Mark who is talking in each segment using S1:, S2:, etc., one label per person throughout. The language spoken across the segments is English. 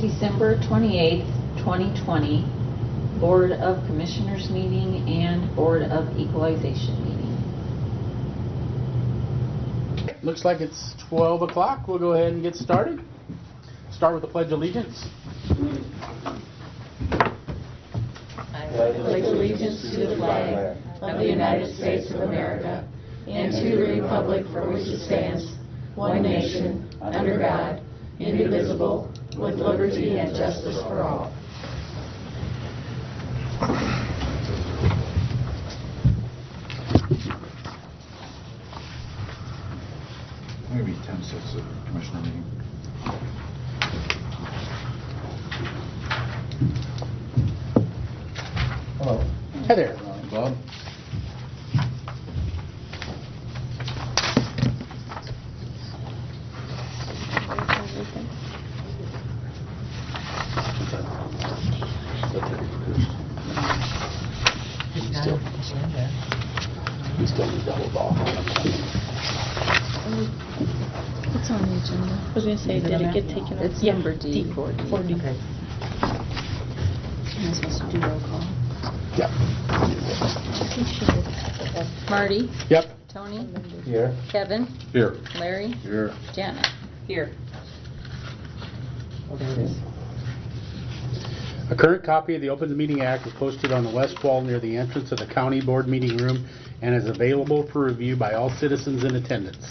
S1: December 28th, 2020 Board of Commissioners meeting and Board of Equalization meeting.
S2: Looks like it's 12 o'clock. We'll go ahead and get started. Start with the Pledge of Allegiance.
S1: I pledge allegiance to the flag of the United States of America and to the republic for which it stands, one nation, under God, indivisible, with liberty and justice for all.
S3: Maybe 10-6 of commissioner meeting.
S4: Hello.
S2: Hi there.
S3: Bob?
S2: We still need double ball.
S5: It's on the agenda. I was going to say, did it get taken off?
S1: It's number D.
S5: D4D.
S1: Okay.
S5: Am I supposed to do roll call?
S2: Yep.
S5: I think she did.
S1: Marty?
S2: Yep.
S1: Tony?
S4: Here.
S1: Kevin?
S3: Here.
S1: Larry?
S3: Here.
S1: Janet? Here.
S2: A current copy of the Open Meeting Act is posted on the west wall near the entrance of the county board meeting room and is available for review by all citizens in attendance.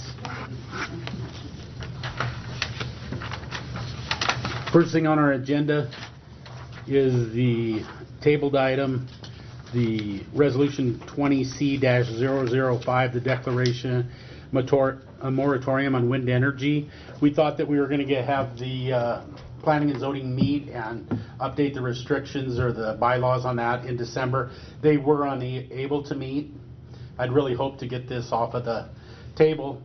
S2: First thing on our agenda is the tabled item, the resolution 20C-005, the declaration a moratorium on wind energy. We thought that we were going to have the planning and zoning meet and update the restrictions or the bylaws on that in December. They were unable to meet. I'd really hoped to get this off of the table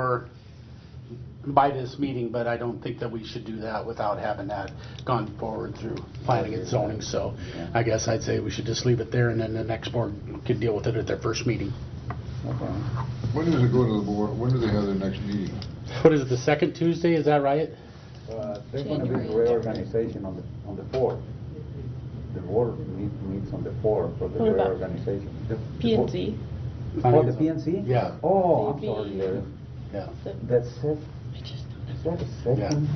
S2: by this meeting, but I don't think that we should do that without having that gone forward through planning and zoning. So I guess I'd say we should just leave it there, and then the next board can deal with it at their first meeting.
S4: Okay.
S3: When does it go to the board? When do they have their next meeting?
S2: What is it, the second Tuesday? Is that right?
S4: There's going to be reorganization on the 4th. The board meets on the 4th for the
S5: What about
S4: reorganization.
S5: P&Z.
S4: Oh, the PNC?
S2: Yeah.
S4: Oh, I'm
S5: Maybe-
S4: sorry, Larry.
S2: Yeah.
S4: That's it. Is that a second?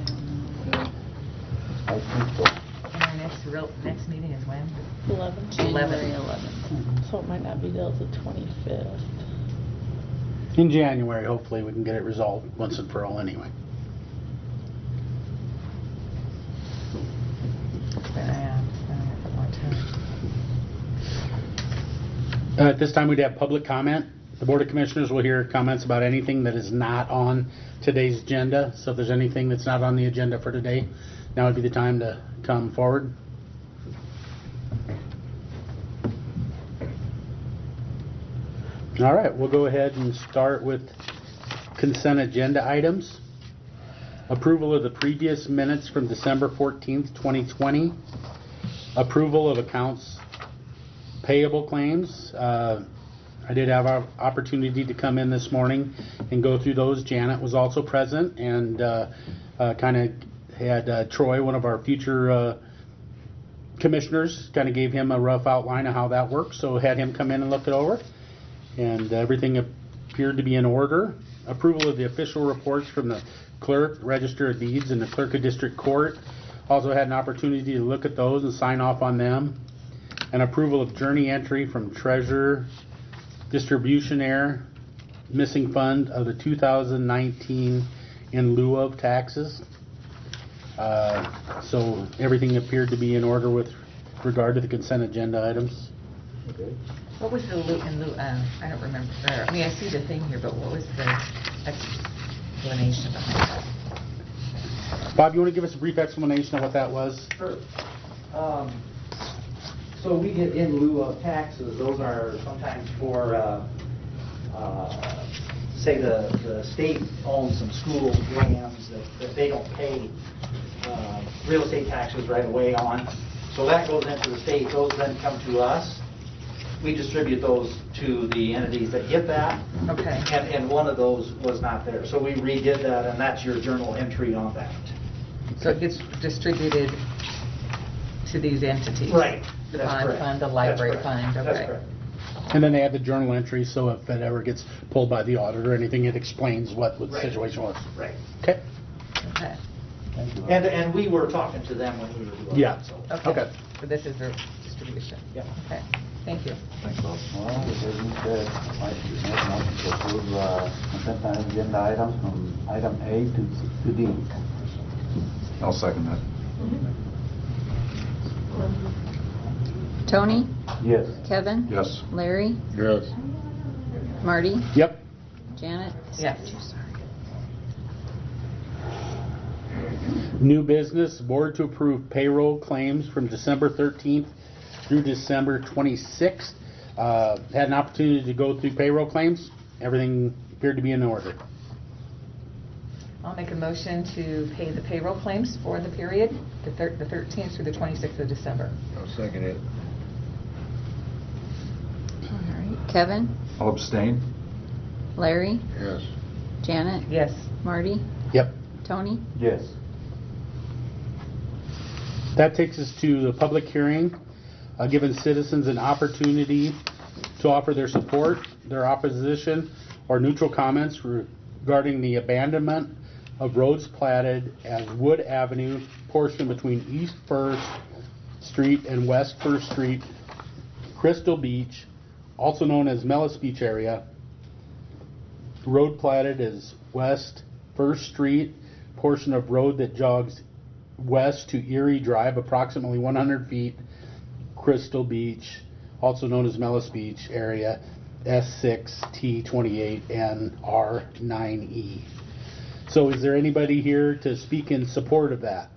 S4: I think so.
S6: And our next meeting is when?
S5: 11.
S1: January 11th.
S5: So it might not be till the 25th.
S2: In January, hopefully we can get it resolved once and for all anyway.
S6: Then I spend a bit more time.
S2: At this time, we'd have public comment. The Board of Commissioners will hear comments about anything that is not on today's agenda. So if there's anything that's not on the agenda for today, now would be the time to come forward. All right, we'll go ahead and start with consent agenda items. Approval of the previous minutes from December 14th, 2020. Approval of accounts payable claims. I did have an opportunity to come in this morning and go through those. Janet was also present and kind of had Troy, one of our future commissioners, kind of gave him a rough outline of how that works. So had him come in and look it over, and everything appeared to be in order. Approval of the official reports from the clerk, register of deeds, and the clerk of district court. Also had an opportunity to look at those and sign off on them. An approval of journey entry from treasurer, distributionaire, missing fund of the 2019 in lieu of taxes. So everything appeared to be in order with regard to the consent agenda items.
S4: Okay.
S6: What was the I don't remember. I mean, I see the thing here, but what was the explanation behind that?
S2: Bob, you want to give us a brief explanation of what that was?
S7: Sure. So we get in lieu of taxes. Those are sometimes for, say the state owns some school lands that they don't pay real estate taxes right away on. So that goes into the state. Those then come to us. We distribute those to the entities that get that.
S6: Okay.
S7: And one of those was not there. So we redid that, and that's your journal entry on that.
S6: So it gets distributed to these entities?
S7: Right.
S6: The
S7: That's
S6: bond
S7: correct.
S6: fund, the
S7: That's
S6: library
S7: correct.
S6: fund,
S7: That's
S6: okay.
S7: correct.
S2: And then they have the journal entry, so if it ever gets pulled by the auditor or anything, it explains what the
S7: Right.
S2: situation was.
S7: Right.
S2: Okay?
S6: Okay.
S4: Thank you.
S7: And we were talking to them when we were doing
S2: Yeah.
S7: that, so.
S2: Okay.
S6: So this is their distribution?
S7: Yep.
S6: Okay, thank you.
S3: Thanks, Bob.
S4: Well, with that being said, I should make a motion to approve consent agenda items from item A to D.
S3: I'll second that.
S5: Tony,
S4: Yes.
S5: Kevin,
S3: Yes.
S5: Larry,
S3: Yes.
S5: Marty,
S2: Yep.
S5: Janet.
S6: Yes.
S2: New business, board to approve payroll claims from December 13th through December 26th. Had an opportunity to go through payroll claims. Everything appeared to be in order.
S6: I'll make a motion to pay the payroll claims for the period, the 13th through the 26th of December.
S3: I'll second it.
S5: All right. Kevin,
S3: I'll abstain.
S5: Larry,
S3: Yes.
S5: Janet,
S6: Yes.
S5: Marty,
S2: Yep.
S5: Tony.
S4: Yes.
S2: That takes us to the public hearing, giving citizens an opportunity to offer their support, their opposition, or neutral comments regarding the abandonment of roads platted as Wood Avenue portion between East First Street and West First Street, Crystal Beach, also known as Mellis Beach area. Road platted as West First Street, portion of road that jogs west to Erie Drive, approximately 100 feet, Crystal Beach, also known as Mellis Beach area, S6T28 and R9E. So is there anybody here to speak in support of that?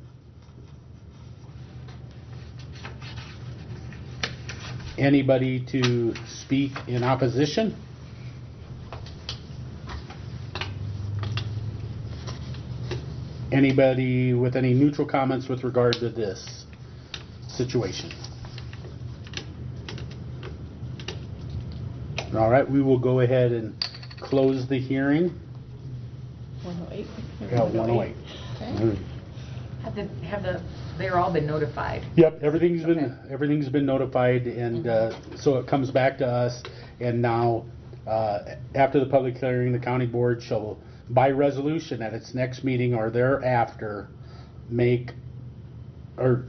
S2: Anybody to speak in opposition? Anybody with any neutral comments with regard to this situation? All right, we will go ahead and close the hearing.
S5: 108.
S2: Yeah, 108.
S5: Okay.
S6: They're all been notified?
S2: Yep, everything's been notified, and so it comes back to us. And now, after the public hearing, the county board shall, by resolution at its next meeting or thereafter, make or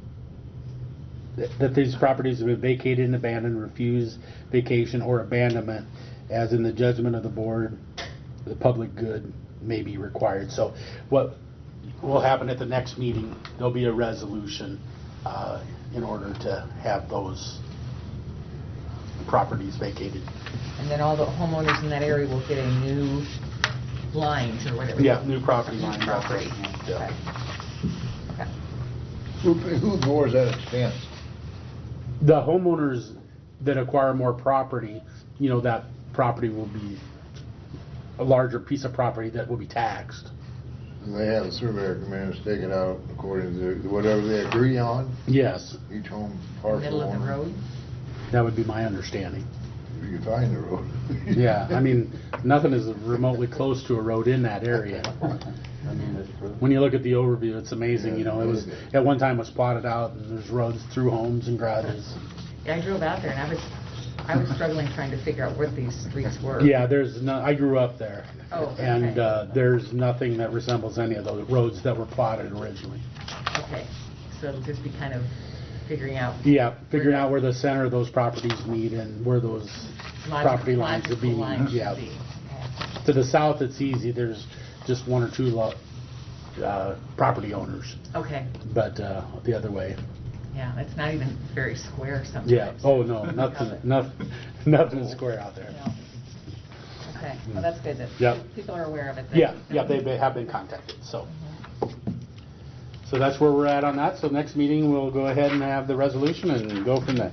S2: that these properties have been vacated and abandoned, refuse vacation or abandonment, as in the judgment of the board, the public good may be required. So what will happen at the next meeting, there'll be a resolution in order to have those properties vacated.
S6: And then all the homeowners in that area will get a new lines or whatever?
S2: Yeah, new property line.
S6: New property.
S2: Yeah.
S6: Okay.
S3: Who bores that expense?
S2: The homeowners that acquire more property, that property will be a larger piece of property that will be taxed.
S8: They have a surveyor come in and stake it out according to whatever they agree on,
S2: Yes,
S8: each home
S6: In the
S8: parcel
S6: middle of the
S8: owner.
S6: road?
S2: that would be my understanding.
S8: If you can find the road.
S2: Yeah, I mean, nothing is remotely close to a road in that area.
S4: I mean, that's true.
S2: When you look at the overview, it's amazing, it was, at one time was plotted out, and there's roads through homes and garages.
S6: Yeah, I drove out there and I was struggling trying to figure out what these streets were.
S2: Yeah, I grew up there.
S6: Oh, okay.
S2: And there's nothing that resembles any of those roads that were plotted originally.
S6: Okay, so it'll just be kind of figuring out.
S2: Yeah, figuring out where the center of those properties meet and where those property lines are being,
S6: lines should
S2: yeah.
S6: be. Okay.
S2: To the south, it's easy, there's just one or two property owners,
S6: Okay,
S2: but the other way,
S6: yeah, it's not even very square sometimes.
S2: yeah, oh no, nothing is square out there.
S6: No. Okay, well, that's good that
S2: Yep.
S6: people are aware of it then.
S2: Yeah, they have been contacted, so. So that's where we're at on that, so next meeting, we'll go ahead and have the resolution and go from there.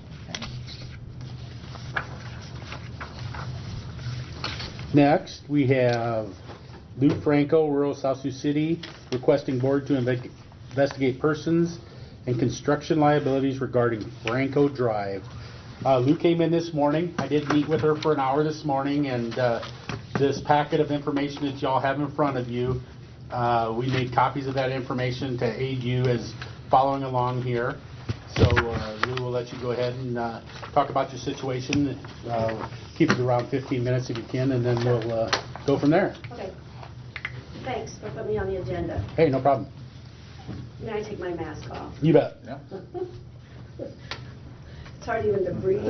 S2: Next, we have Lou Franco, rural South Sioux City, requesting board to investigate persons and construction liabilities regarding Franco Drive. Lou came in this morning. I did meet with her for an hour this morning, and this packet of information that y'all have in front of you We made copies of that information to aid you as following along here. So Lou will let you go ahead and talk about your situation. Keep it around 15 minutes if you can, and then we'll go from there.
S9: Okay. Thanks for putting me on the agenda.
S2: Hey, no problem.
S9: May I take my mask off?
S2: You bet.
S3: Yeah.
S9: It's hard even to breathe.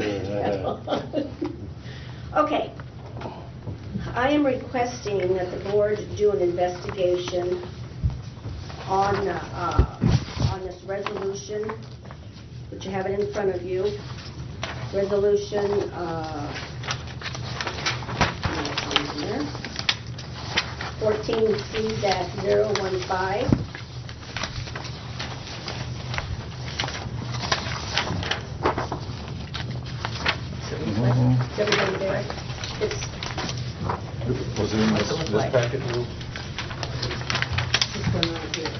S9: Okay. I am requesting that the board do an investigation on this resolution, which you have it in front of you. Resolution 14C-015. Is everybody there? It's
S3: Was it in
S6: What's it look
S3: this
S6: like?
S3: packet, Lou?
S9: this one right here.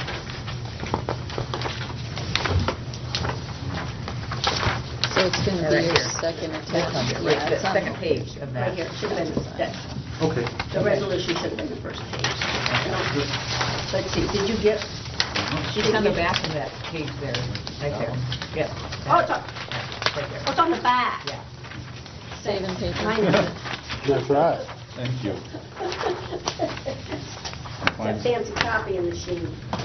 S5: So it's going to
S6: Right
S5: be your
S6: here.
S5: second
S6: Right
S5: attempt.
S6: here,
S5: Yeah,
S6: right,
S5: it's
S6: the
S5: on
S6: second page of that.
S9: Right here, should have been,
S3: Okay.
S9: the resolution should have been the first page. Let's see, did you get?
S6: It's on the back of that page there, right there. Yep.
S9: Oh, it's on,
S6: Right there.
S9: oh, it's on the back.
S6: Yeah.
S5: Saving paper.
S9: I know.
S2: That's right.
S3: Thank you.
S9: It's a fancy copying machine.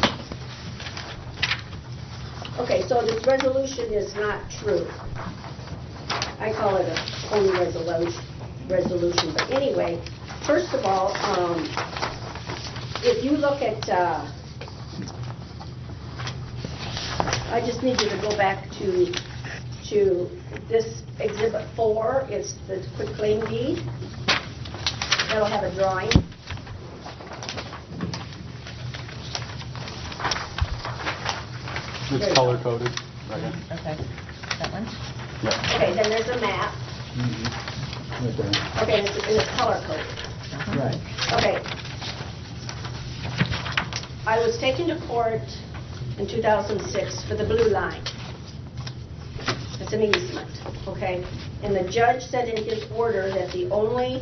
S9: Okay, so this resolution is not true. I call it a phony resolution, but anyway, first of all, if you look at, I just need you to go back to this Exhibit 4, it's the quitclaim deed. That'll have a drawing.
S2: It's color coded. Right here.
S6: Okay. That one?
S2: Yeah.
S9: Okay, then there's a map.
S4: Right there.
S9: Okay, and it's color coded.
S4: Right.
S9: Okay. I was taken to court in 2006 for the blue line. It's an easement, okay? And the judge said in his order that the only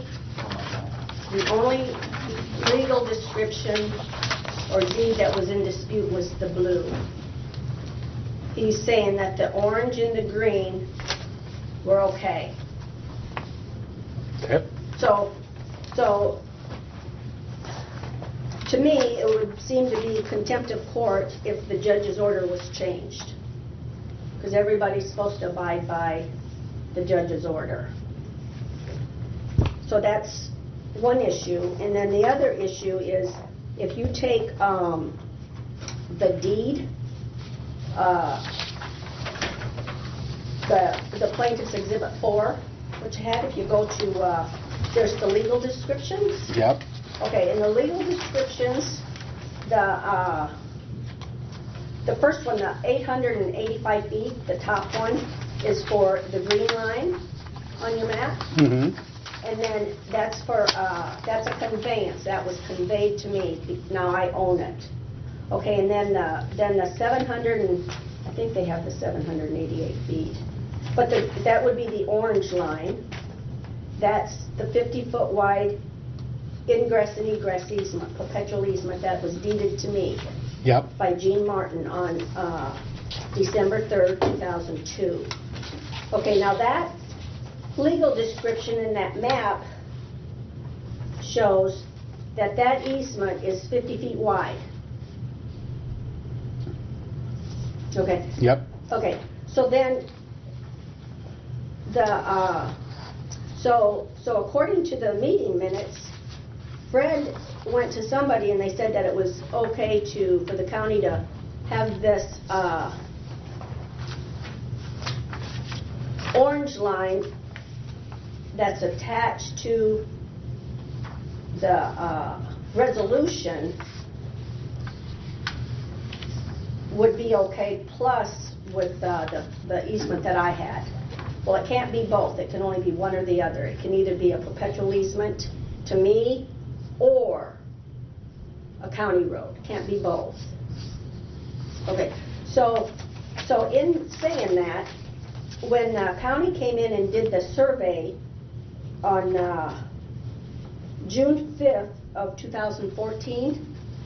S9: legal description or deed that was in dispute was the blue. He's saying that the orange and the green were okay.
S2: Okay.
S9: So, to me, it would seem to be contempt of court if the judge's order was changed. Because everybody's supposed to abide by the judge's order. So that's one issue. And then the other issue is, if you take the deed, the plaintiff's Exhibit 4, which you had, if you go to, there's the legal descriptions.
S2: Yep.
S9: Okay, in the legal descriptions, the first one, the 885 feet, the top one, is for the green line on your map.
S2: Mm-hmm.
S9: And then that's for, that's a conveyance, that was conveyed to me, now I own it. Okay, and then the 700 and, I think they have the 788 feet. But that would be the orange line. That's the 50-foot wide ingress and egress easement, perpetual easement, that was deeded to me
S2: Yep.
S9: by Gene Martin on December 3rd, 2002. Okay, now that legal description in that map shows that that easement is 50 feet wide. Okay.
S2: Yep.
S9: Okay, so then so according to the meeting minutes, Fred went to somebody and they said that it was okay for the county to have this orange line that's attached to the resolution would be okay, plus with the easement that I had. Well, it can't be both. It can only be one or the other. It can either be a perpetual easement to me or a county road. It can't be both. Okay, so in saying that, when the county came in and did the survey on June 5th of 2014,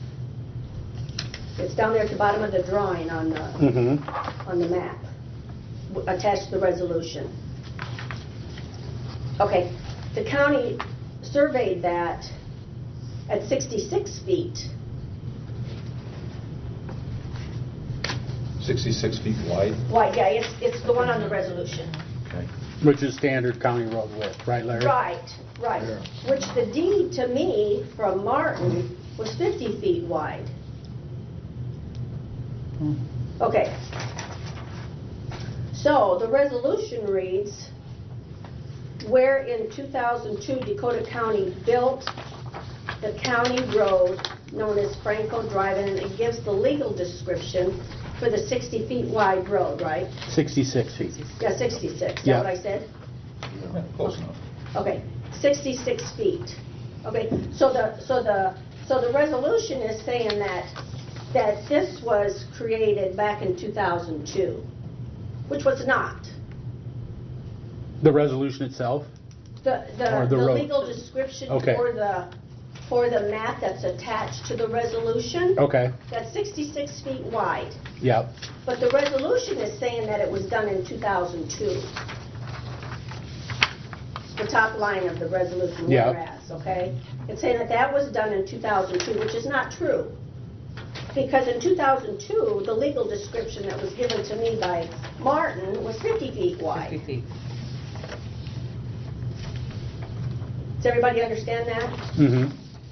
S9: It's down there at the bottom of the drawing on the
S2: Mm-hmm.
S9: on the map, attached to the resolution. Okay, the county surveyed that at 66 feet.
S3: 66 feet wide?
S9: Wide, yeah, it's the one on the resolution.
S3: Okay.
S2: Which is standard county road width, right, Larry?
S9: Right, right.
S8: Yeah.
S9: Which the deed to me from Martin was 50 feet wide. Okay. So the resolution reads, where in 2002 Dakota County built the county road known as Franco Drive, and it gives the legal description for the 60 feet wide road, right?
S2: 66 feet.
S9: Yeah, 66. Is that
S2: Yeah.
S9: what I said?
S3: Yeah, close enough.
S9: Okay, 66 feet. Okay, so the resolution is saying that this was created back in 2002, which was not.
S2: The resolution itself? Or
S9: The
S2: the road?
S9: legal description
S2: Okay.
S9: for the map that's attached to the resolution,
S2: Okay,
S9: that's 66 feet wide.
S2: yep.
S9: But the resolution is saying that it was done in 2002. The top line of the resolution,
S2: Yeah.
S9: whereas, okay? It's saying that was done in 2002, which is not true. Because in 2002, the legal description that was given to me by Martin was 50 feet
S6: 50
S9: wide.
S6: feet.
S9: Does everybody understand that?
S2: Mm-hmm.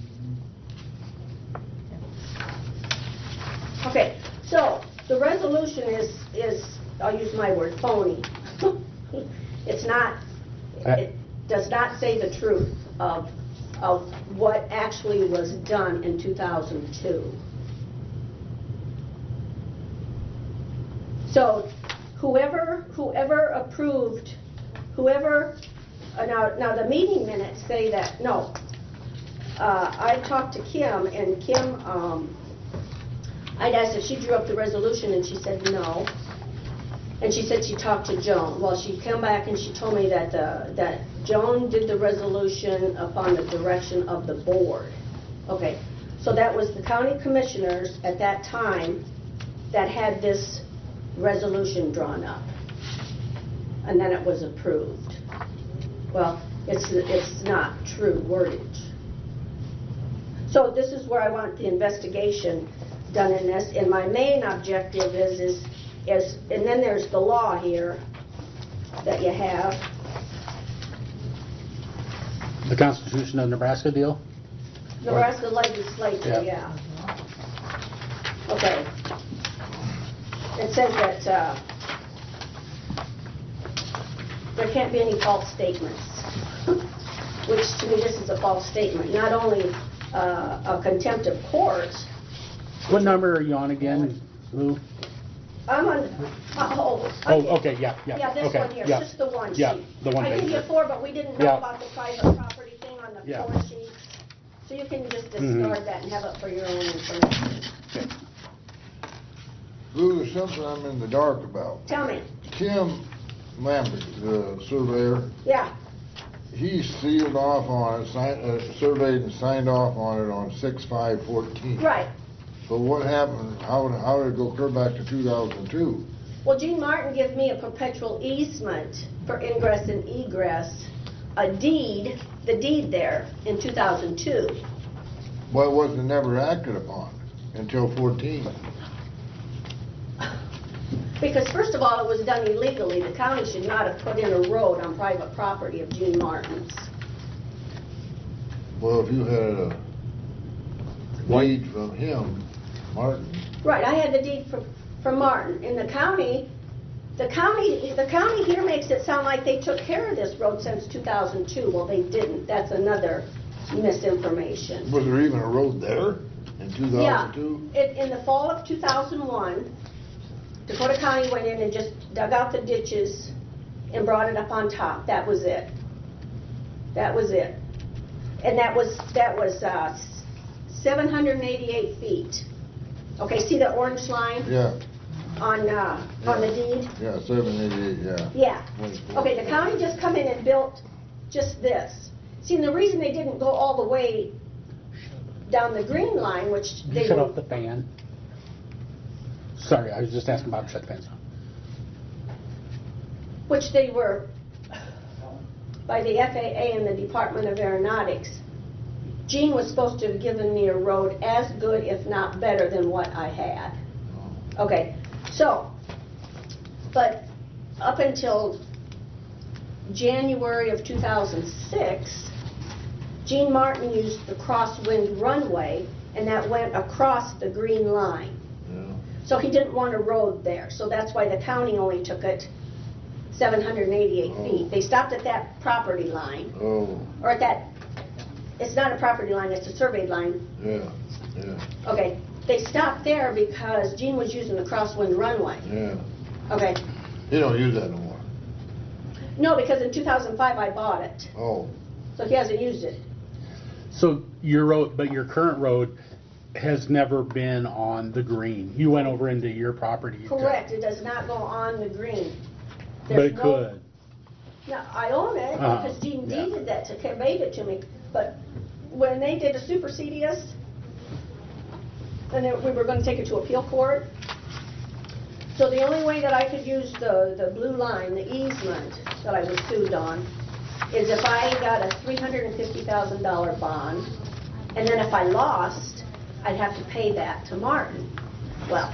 S9: Okay, so the resolution is, I'll use my word, phony. It's not, it does not say the truth of what actually was done in 2002. So whoever approved, now the meeting minutes say that, no. I talked to Kim, and Kim, I'd asked if she drew up the resolution, and she said no. And she said she talked to Joan. Well, she came back and she told me that that Joan did the resolution upon the direction of the board. Okay, so that was the county commissioners at that time that had this resolution drawn up, and then it was approved. Well, it's not true wordage. So this is where I want the investigation done in this, and my main objective is, and then there's the law here that you have.
S2: The Constitution of Nebraska deal?
S9: Nebraska legislature,
S2: Yeah.
S9: yeah. Okay. It says that there can't be any false statements, which to me this is a false statement. Not only a contempt of court.
S2: What number are you on again, Lou?
S9: I'm on,
S2: Oh, okay, yeah.
S9: Yeah, this
S2: okay,
S9: one here,
S2: yeah.
S9: just the one sheet.
S2: Yeah, the one
S9: I gave
S2: page.
S9: you 4, but we didn't know
S2: Yeah.
S9: about the private property thing on the
S2: Yeah.
S9: 4 sheet. So you can just discard
S2: Mhm.
S9: that and have it for your own information.
S2: Okay.
S8: Lou, there's something I'm in the dark about.
S9: Tell me.
S8: Kim Lambert, the surveyor,
S9: Yeah,
S8: he sealed off on it, surveyed and signed off on it on 6/5/14.
S9: right.
S8: So what happened, how did it go clear back to 2002?
S9: Well, Gene Martin gave me a perpetual easement for ingress and egress, a deed, the deed there, in 2002.
S8: Well, it wasn't never acted upon until 14.
S9: Because first of all, it was done illegally. The county should not have put in a road on private property of Gene Martin's.
S8: Well, if you had a deed from him, Martin,
S9: Right, I had the deed from Martin. In the county here makes it sound like they took care of this road since 2002. Well, they didn't. That's another misinformation.
S8: was there even a road there in 2002?
S9: Yeah, in the fall of 2001, Dakota County went in and just dug out the ditches and brought it up on top. That was it. That was it. And that was 788 feet. Okay, see the orange line
S8: Yeah,
S9: on the deed?
S8: yeah, 788, yeah.
S9: Yeah.
S8: 24.
S9: Okay, the county just come in and built just this. See, and the reason they didn't go all the way down the green line, which they
S2: Shut
S9: were,
S2: off the fan. Sorry, I was just asking about shut fence.
S9: which they were by the FAA and the Department of Aeronautics. Gene was supposed to have given me a road as good, if not better, than what I had. Okay, so, but up until January of 2006, Gene Martin used the crosswind runway, and that went across the green line.
S8: Yeah.
S9: So he didn't want a road there, so that's why the county only took it 788 feet. They stopped at that property line,
S8: Oh,
S9: or at that, it's not a property line, it's a surveyed line.
S8: yeah, yeah,
S9: Okay, they stopped there because Gene was using the crosswind runway.
S8: yeah.
S9: Okay,
S8: You don't use that no more.
S9: no, because in 2005 I bought it,
S8: Oh,
S9: so he hasn't used it.
S2: So your road, but your current road has never been on the green. You went over into your property.
S9: Correct, it does not go on the green.
S2: But
S9: There's
S2: it
S9: no-
S2: could.
S9: No, I own it because Gene
S2: yeah.
S9: deeded that to, conveyed it to me, but when they did a supersedious, and then we were gonna take it to appeal court, so the only way that I could use the blue line, the easement that I was sued on, is if I got a $350,000 bond, and then if I lost, I'd have to pay that to Martin. Well.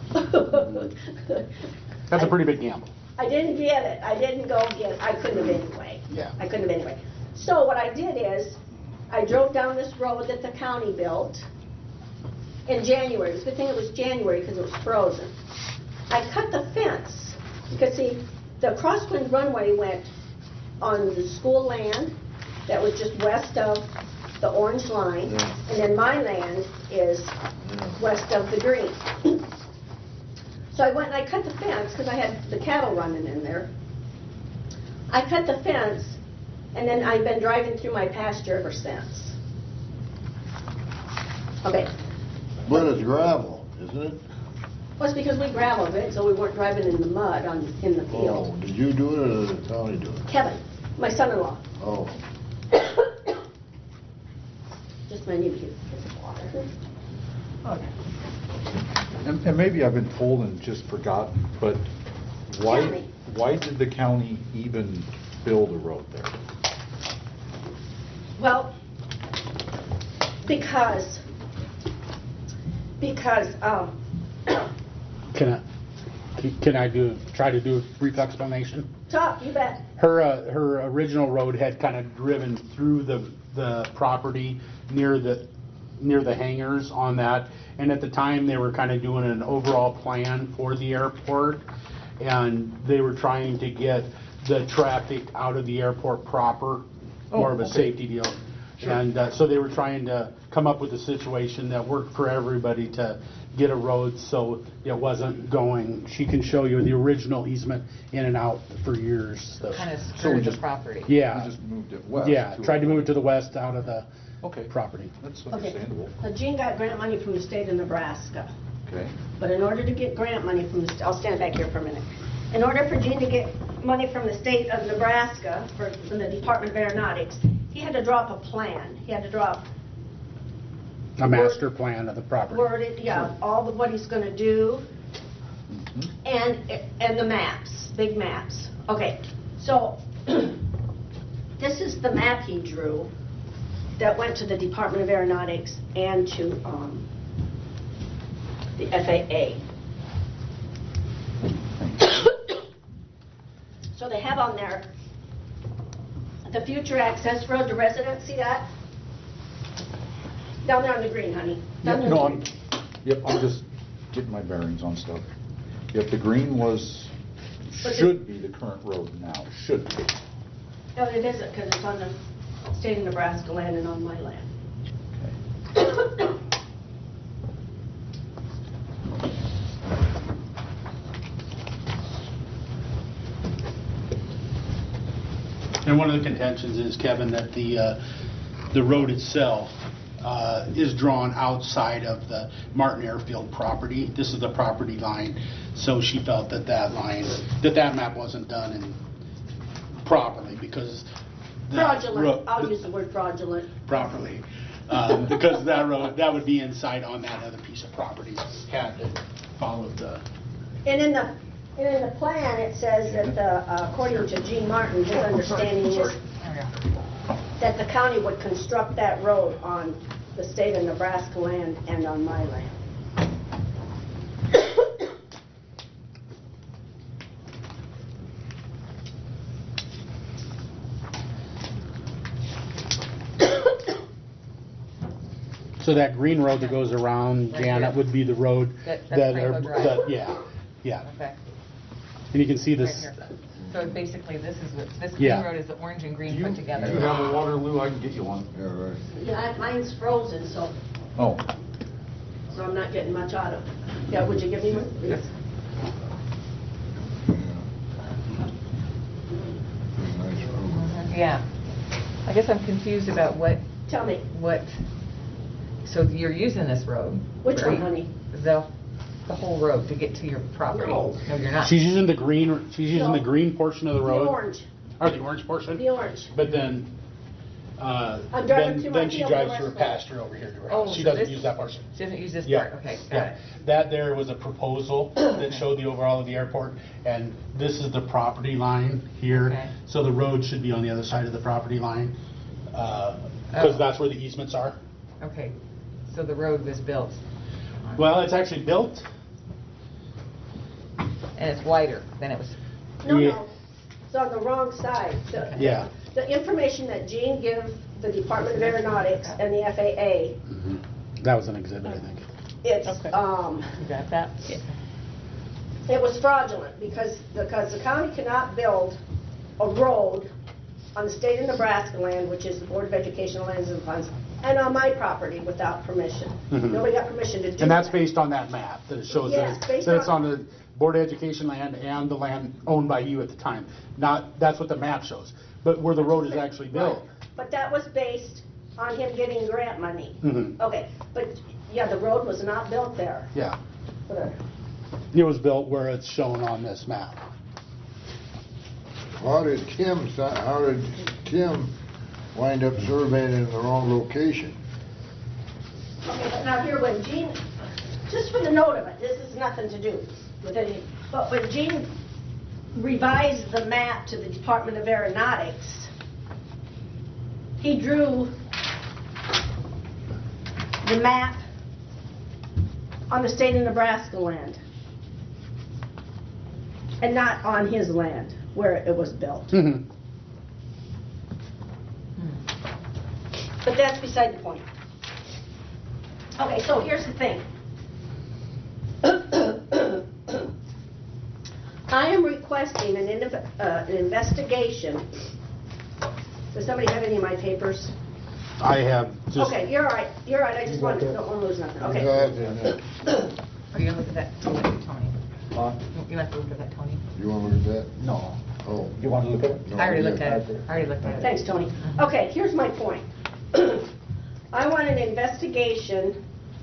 S2: That's a pretty big gamble.
S9: I didn't get it. I didn't go get it. I couldn't have anyway.
S2: Yeah.
S9: I couldn't have anyway. So what I did is, I drove down this road that the county built in January. It's a good thing it was January because it was frozen. I cut the fence because, see, the crosswind runway went on the school land that was just west of the orange line,
S8: Yeah.
S9: and then my land is west of the green. So I went and I cut the fence because I had the cattle running in there. I cut the fence, and then I've been driving through my pasture ever since. Okay,
S8: but it's gravel, isn't it?
S9: well, it's because we gravelled it, so we weren't driving in the mud in the
S8: Oh,
S9: field.
S8: did you do it or did the county do it?
S9: Kevin, my son-in-law,
S8: Oh,
S9: just my new kid. Water.
S3: And maybe I've been told and just forgotten, but why,
S9: Tell me.
S3: why did the county even build a road there?
S9: Well, because,
S2: Can I try to do a brief explanation?
S9: talk, you bet.
S2: Her original road had kind of driven through the property near the hangars on that, and at the time they were kind of doing an overall plan for the airport, and they were trying to get the traffic out of the airport proper, more of a
S3: okay.
S2: safety deal.
S3: Sure.
S2: And so they were trying to come up with a situation that worked for everybody to get a road so it wasn't going. She can show you the original easement in and out for years.
S6: Kind of
S3: So we
S6: skirted the
S3: just-
S6: property.
S2: Yeah.
S3: We just moved it west.
S2: Yeah, tried to move it to the west out of the
S3: Okay,
S2: property.
S3: that's
S9: Okay.
S3: understandable.
S9: Now, Gene got grant money from the state of Nebraska.
S3: Okay.
S9: But in order to get grant money from the, I'll stand back here for a minute. In order for Gene to get money from the state of Nebraska, from the Department of Aeronautics, he had to draw up a plan. He had to draw up,
S2: A master plan of the property.
S9: worded, yeah, all of what he's gonna do, and the maps, big maps. Okay, so, this is the map he drew that went to the Department of Aeronautics and to, the FAA. So they have on there the future access road to residents, see that? Down there on the green, honey. Down there
S3: No,
S9: on the green.
S3: I'm just getting my bearings on stuff. Yep, the green was,
S9: But
S3: should be the current road now, should be.
S9: No, it isn't, because it's on the state of Nebraska land and on my land.
S3: Okay.
S2: And one of the contentions is, Kevin, that the road itself is drawn outside of the Martin Airfield property. This is the property line, so she felt that that map wasn't done properly because
S9: Fraudulent, I'll use the word fraudulent.
S2: properly. Because that road, that would be inside on that other piece of property, had it followed the,
S9: And in the plan, it says that according to Gene Martin, his understanding is
S6: There we go.
S9: that the county would construct that road on the state of Nebraska land and on my land.
S2: so that green road that goes around
S6: Right
S2: Janet
S6: here.
S2: would be the road
S6: That's
S2: that
S6: Rainbow
S2: are,
S6: Drive.
S2: yeah.
S6: Okay,
S2: And you can see
S6: right
S2: this,
S6: here. So basically, this is, this
S2: Yeah.
S6: green road is the orange and green
S3: Do
S6: put together.
S3: you have a Waterloo? I can get you one.
S8: Yeah, right.
S9: Yeah, mine's frozen, so
S3: Oh.
S9: I'm not getting much out of it. Yeah, would you give me one?
S6: Yes.
S8: Nice road.
S6: Yeah. I guess I'm confused about what,
S9: Tell me,
S6: so you're using this road?
S9: which one,
S6: right?
S9: honey?
S6: The whole road to get to your property?
S9: No.
S6: No, you're not.
S2: she's using the green portion of the
S9: The
S2: road.
S9: orange,
S2: Or the orange portion?
S9: the orange.
S2: But then,
S9: I'm driving through my
S2: then she
S9: field
S2: drives
S9: the
S2: through a
S9: rest of it.
S2: pasture over here to her
S6: Oh,
S2: house. She
S6: so
S2: doesn't
S6: this-
S2: use that portion.
S6: She doesn't use this
S2: Yeah.
S6: part? Okay, got
S2: Yeah.
S6: it.
S2: That there was a proposal that showed the overall of the airport, and this is the property line here.
S6: Okay.
S2: So the road should be on the other side of the property line,
S6: Oh.
S2: because that's where the easements are.
S6: Okay, so the road was built,
S2: Well, it's actually built.
S6: and it's wider than it was.
S9: No,
S2: Yeah.
S9: no, it's on the wrong side.
S2: Yeah.
S9: The information that Gene gave the Department of Aeronautics and the FAA,
S2: That was an exhibit, I think.
S9: it's,
S6: Okay. You got that?
S9: it was fraudulent because the county cannot build a road on the state of Nebraska land, which is the Board of Educational Lands and Funds, and on my property without permission.
S2: Mhm.
S9: Nobody got permission to do that.
S2: And that's based on that map that it shows
S9: Yes,
S2: that
S9: based
S2: that it's
S9: on-
S2: on the Board of Education land and the land owned by you at the time. That's what the map shows. But where the road is actually built.
S9: Right. But that was based on him getting grant money.
S2: Mhm.
S9: Okay, but, yeah, the road was not built there.
S2: Yeah.
S9: Whatever.
S2: It was built where it's shown on this map.
S8: How did Tim wind up surveying in the wrong location?
S9: Okay, but now here, when Gene, just for the note of it, this has nothing to do with any, but when Gene revised the map to the Department of Aeronautics, he drew the map on the state of Nebraska land and not on his land where it was built.
S2: Mhm.
S9: But that's beside the point. Okay, so here's the thing. I am requesting an investigation. Does somebody have any of my papers?
S2: I have just,
S9: Okay, you're all right, I just don't want to lose nothing, okay.
S6: Are you gonna look at that, Tony?
S3: Huh?
S6: You have to look at that, Tony?
S8: You wanna look at that?
S3: No.
S8: Oh.
S3: You want to look at it?
S8: No,
S6: I already
S8: yeah.
S6: looked at it. I already looked at it.
S9: Thanks, Tony. Okay, here's my point. I want an investigation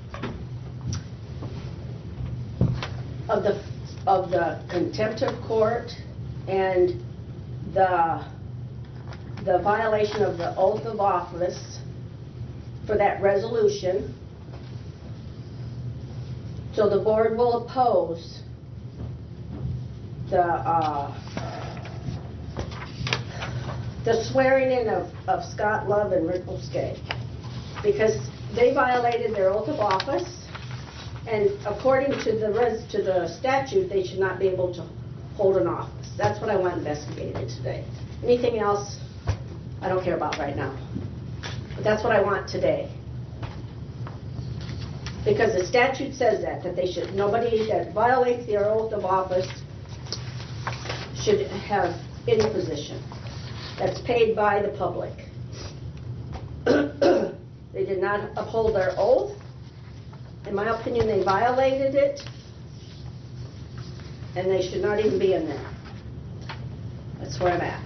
S9: of the contempt of court and the violation of the oath of office for that resolution. So the board will oppose the swearing in of Scott Love and Rick Bousquet, because they violated their oath of office, and according to the statute, they should not be able to hold an office. That's what I want investigated today. Anything else, I don't care about right now. But that's what I want today. Because the statute says that they should, nobody that violates their oath of office should have any position that's paid by the public. They did not uphold their oath. In my opinion, they violated it, and they should not even be in there. That's where I'm at.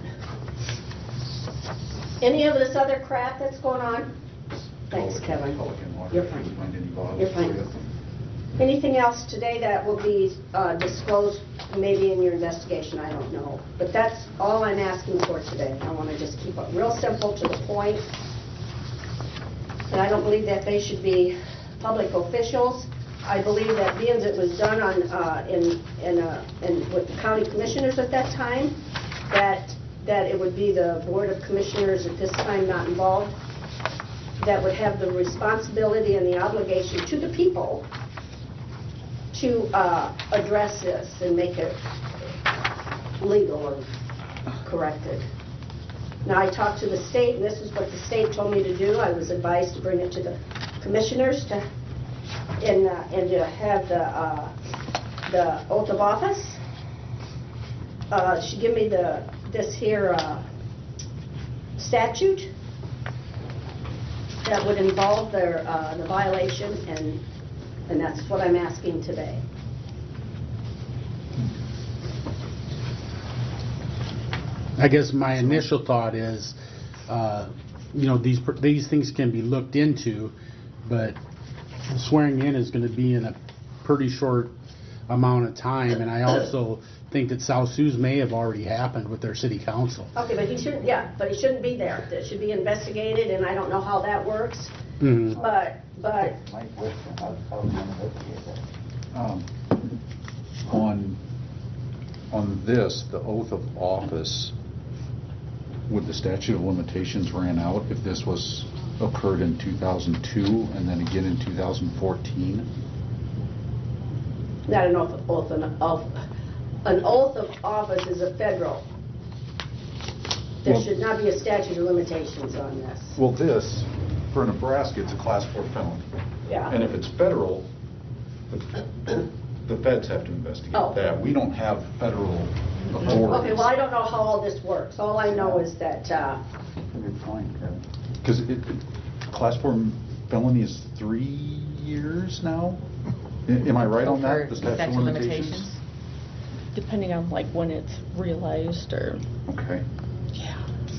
S9: Any of this other crap that's going on? Thanks, Kevin. You're fine. You're fine. Anything else today that will be disclosed maybe in your investigation? I don't know. But that's all I'm asking for today. I want to just keep it real simple to the point. And I don't believe that they should be public officials. I believe that being it was done on, with the county commissioners at that time, that it would be the Board of Commissioners at this time not involved, that would have the responsibility and the obligation to the people to address this and make it legal or corrected. Now, I talked to the state, and this is what the state told me to do. I was advised to bring it to the commissioners and to have the oath of office. She gave me this here statute that would involve the violation, and that's what I'm asking today.
S2: I guess my initial thought is, these things can be looked into, but swearing in is going to be in a pretty short amount of time, and I also think that South Sue's may have already happened with their city council.
S9: Okay, but he shouldn't be there. It should be investigated, and I don't know how that works.
S2: Mm-hmm.
S9: But
S4: My question, how do you investigate that?
S3: On this, the oath of office, would the statute of limitations ran out if this was occurred in 2002 and then again in 2014?
S9: not an oath of office is a federal. There
S3: Well-
S9: should not be a statute of limitations on this.
S3: Well, this, for Nebraska, it's a class 4 felony.
S9: Yeah.
S3: And if it's federal, the feds have to investigate
S9: Oh.
S3: that. We don't have federal authorities.
S9: Okay, well, I don't know how all this works. All I know is that,
S4: That's a good point, Kevin.
S3: Because class 4 felony is 3 years now? Am I right on that? The statute of limitations?
S5: Depending on like when it's realized or,
S3: Okay,
S5: yeah.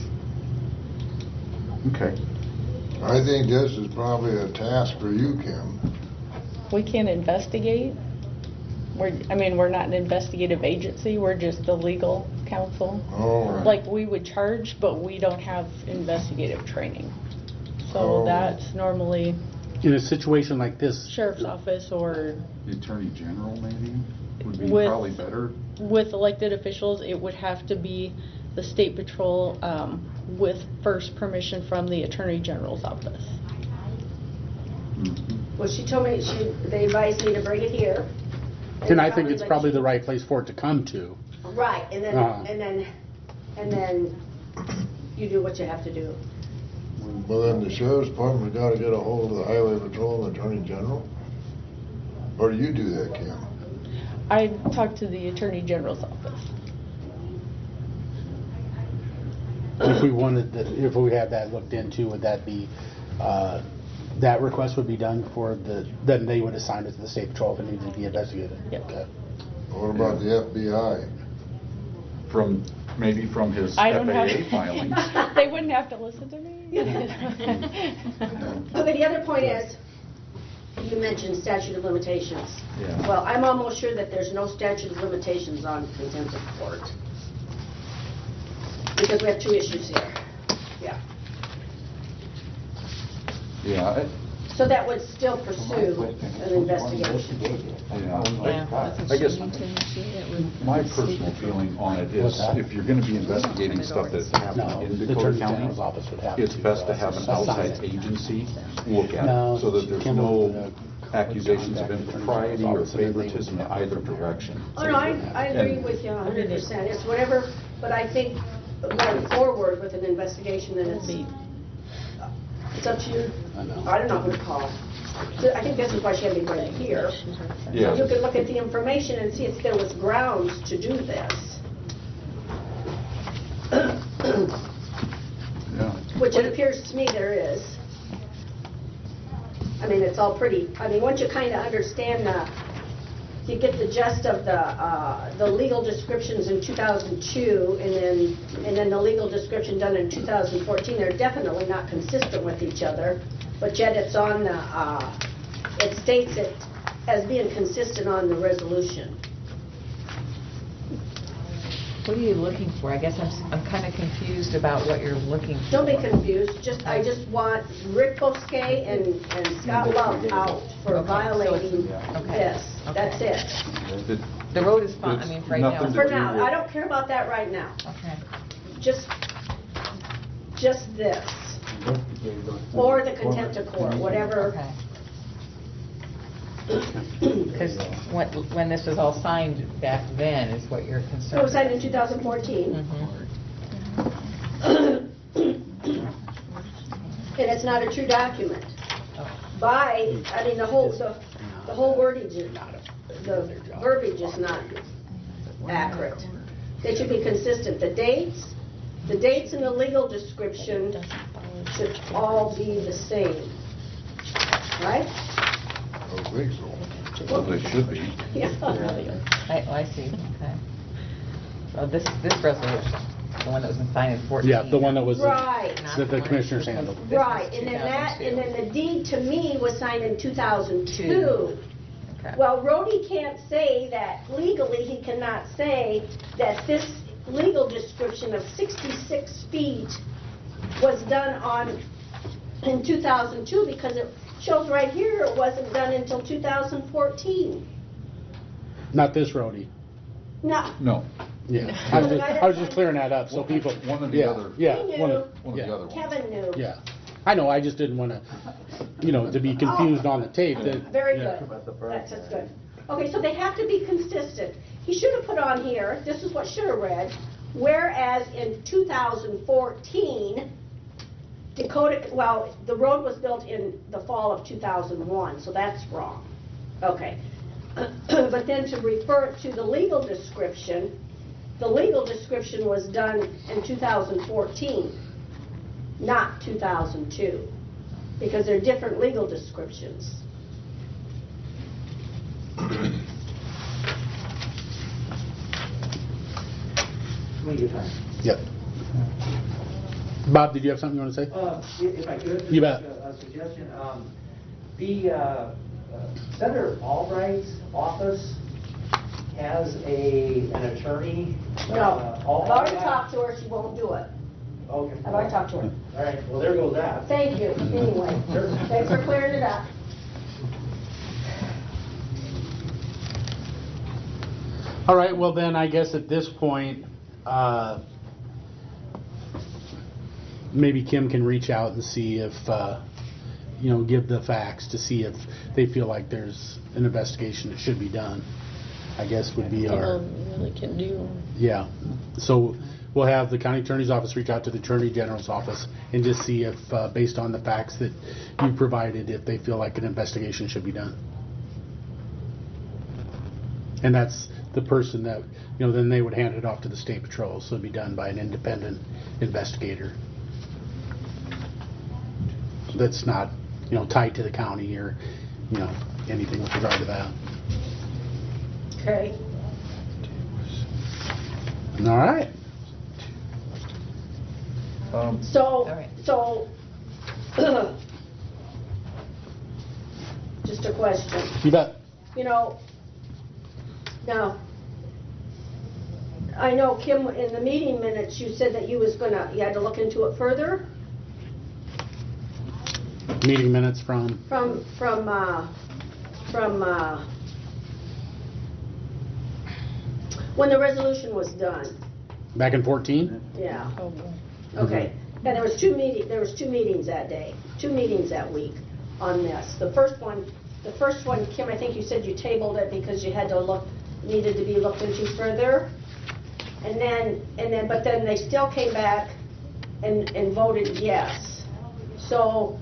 S3: okay.
S8: I think this is probably a task for you, Kim.
S5: We can't investigate. We're not an investigative agency, we're just the legal counsel.
S8: Oh.
S5: Like, we would charge, but we don't have investigative training. So
S8: Oh.
S5: that's normally
S2: In a situation like this,
S5: sheriff's office or
S3: The Attorney General maybe would be
S5: With-
S3: probably better.
S5: with elected officials, it would have to be the state patrol with first permission from the Attorney General's office.
S9: well, she told me, they advised me to bring it here.
S2: then I think it's probably the right place for it to come to.
S9: Right, and then,
S2: Uh-huh.
S9: and then you do what you have to do.
S8: Well, then the sheriff's department got to get a hold of the highway patrol and attorney general? Or do you do that, Kim?
S5: I talked to the Attorney General's office.
S2: If we had that looked into, would that be, that request would be done then they would assign it to the state patrol if it needed to be investigated?
S5: Yep.
S2: Okay.
S8: What about the FBI?
S3: Maybe from his
S5: I don't
S3: FAA
S5: have.
S3: filings.
S5: They wouldn't have to listen to me.
S9: Okay, the other point is, you mentioned statute of limitations.
S3: Yeah.
S9: Well, I'm almost sure that there's no statute of limitations on contempt of court. Because we have two issues here. Yeah.
S3: Yeah,
S9: So that would still pursue
S4: My question is,
S9: an investigation.
S4: investigate it?
S3: Yeah. I guess my personal feeling on it is,
S2: What's that?
S3: if you're going to be investigating stuff that's
S2: No,
S3: happening in
S2: the
S3: Dakota
S2: Attorney
S3: County,
S2: General's office would have
S3: it's
S2: to,
S3: best to have an
S2: assign
S3: outside
S2: it.
S3: agency look at
S2: No,
S3: it, so that there's
S2: Kim
S3: no
S2: will,
S3: accusations of
S2: contact the Attorney
S3: impropriety or
S2: General's office, and then they would
S3: favoritism in
S2: have to
S3: either
S2: prepare.
S3: direction.
S9: Oh, no, I agree with you 100%. It's whatever, but I think going forward with an investigation, then it's up to you.
S2: I know.
S9: I don't know who to call. So I think this is why she had me bring it here.
S3: Yeah.
S9: You could look at the information and see if there was grounds to do this.
S3: Yeah.
S9: Which it appears to me there is. I mean, it's all pretty, once you kind of understand you get the gist of the legal descriptions in 2002 and then the legal description done in 2014, they're definitely not consistent with each other, but yet it's on it states it as being consistent on the resolution.
S6: What are you looking for? I guess I'm kind of confused about what you're looking for.
S9: Don't be confused, I just want Rick Bosquet and Scott Love out for
S6: Okay, so
S9: violating
S6: it's- okay,
S9: this. That's
S6: okay.
S9: it.
S6: The road is fine, I
S3: It's
S6: mean, for right now.
S3: nothing
S9: For
S3: do
S9: now,
S3: with-
S9: I don't care about that right now.
S6: Okay.
S9: Just this. Or the contempt of court, whatever.
S6: Okay. Because when this was all signed back then is what you're concerned
S9: It was signed in
S6: about.
S9: 2014.
S6: Mhm.
S9: And it's not a true document.
S6: Oh.
S9: The whole wordage, the verbiage is not accurate. They should be consistent. The dates and the legal description should all be the same. Right?
S8: I don't think so.
S3: Well, they should be.
S9: Yeah.
S6: I see, okay. Oh, this resolution, the one that was signed in 14.
S2: Yeah, the one that was,
S9: Right.
S2: that the commissioners handled.
S6: This was
S9: Right, and then the deed to me was signed in 2002.
S6: Okay.
S9: Well, Rhodey can't say that, legally, he cannot say that this legal description of 66 feet was done in 2002, because it shows right here it wasn't done until 2014.
S2: Not this roadie.
S9: No,
S3: No,
S2: Yeah. I was just clearing that up so people.
S3: one or the
S2: yeah,
S3: other.
S2: Yeah.
S9: He
S2: One
S9: knew.
S2: of,
S3: One of
S2: yeah.
S3: the other ones.
S9: Kevin knew.
S2: Yeah. I know, I just didn't want to, to be confused on the tape. That,
S9: Very
S2: yeah.
S9: good. That's good. Okay, so they have to be consistent. He should have put on here, this is what should have read, whereas in 2014, the road was built in the fall of 2001, so that's wrong. Okay. But then to refer to the legal description was done in 2014, not 2002, because they're different legal descriptions.
S2: Yep. Bob, did you have something you want to say?
S7: If I could,
S2: You bet.
S7: a suggestion. The Senator Albright's office has an attorney.
S9: No, I've already talked to her, she won't do it.
S7: Okay.
S9: I've already talked to her.
S7: All right, well, there goes that.
S9: Thank you, anyway. Thanks for clearing it up.
S2: All right, well then, I guess at this point, maybe Kim can reach out and see if, give the facts to see if they feel like there's an investigation that should be done. I guess would be our,
S5: People really can do.
S2: yeah. So we'll have the county attorney's office reach out to the attorney general's office and just see if, based on the facts that you provided, if they feel like an investigation should be done. And that's the person that, then they would hand it off to the state patrol, so it'd be done by an independent investigator. That's not, tied to the county or, anything with regard to that.
S9: Okay.
S2: All right.
S9: So,
S6: right.
S9: Just a question.
S2: You bet.
S9: Now, I know, Kim, in the meeting minutes, you said that you had to look into it further
S2: Meeting minutes from,
S9: when the resolution was done.
S2: back in 14?
S9: Yeah.
S5: Oh, boy.
S9: Okay. And there was two meetings that day, 2 meetings that week on this. The first one, Kim, I think you said you tabled it because you had to needed to be looked into further. But then they still came back and voted yes. So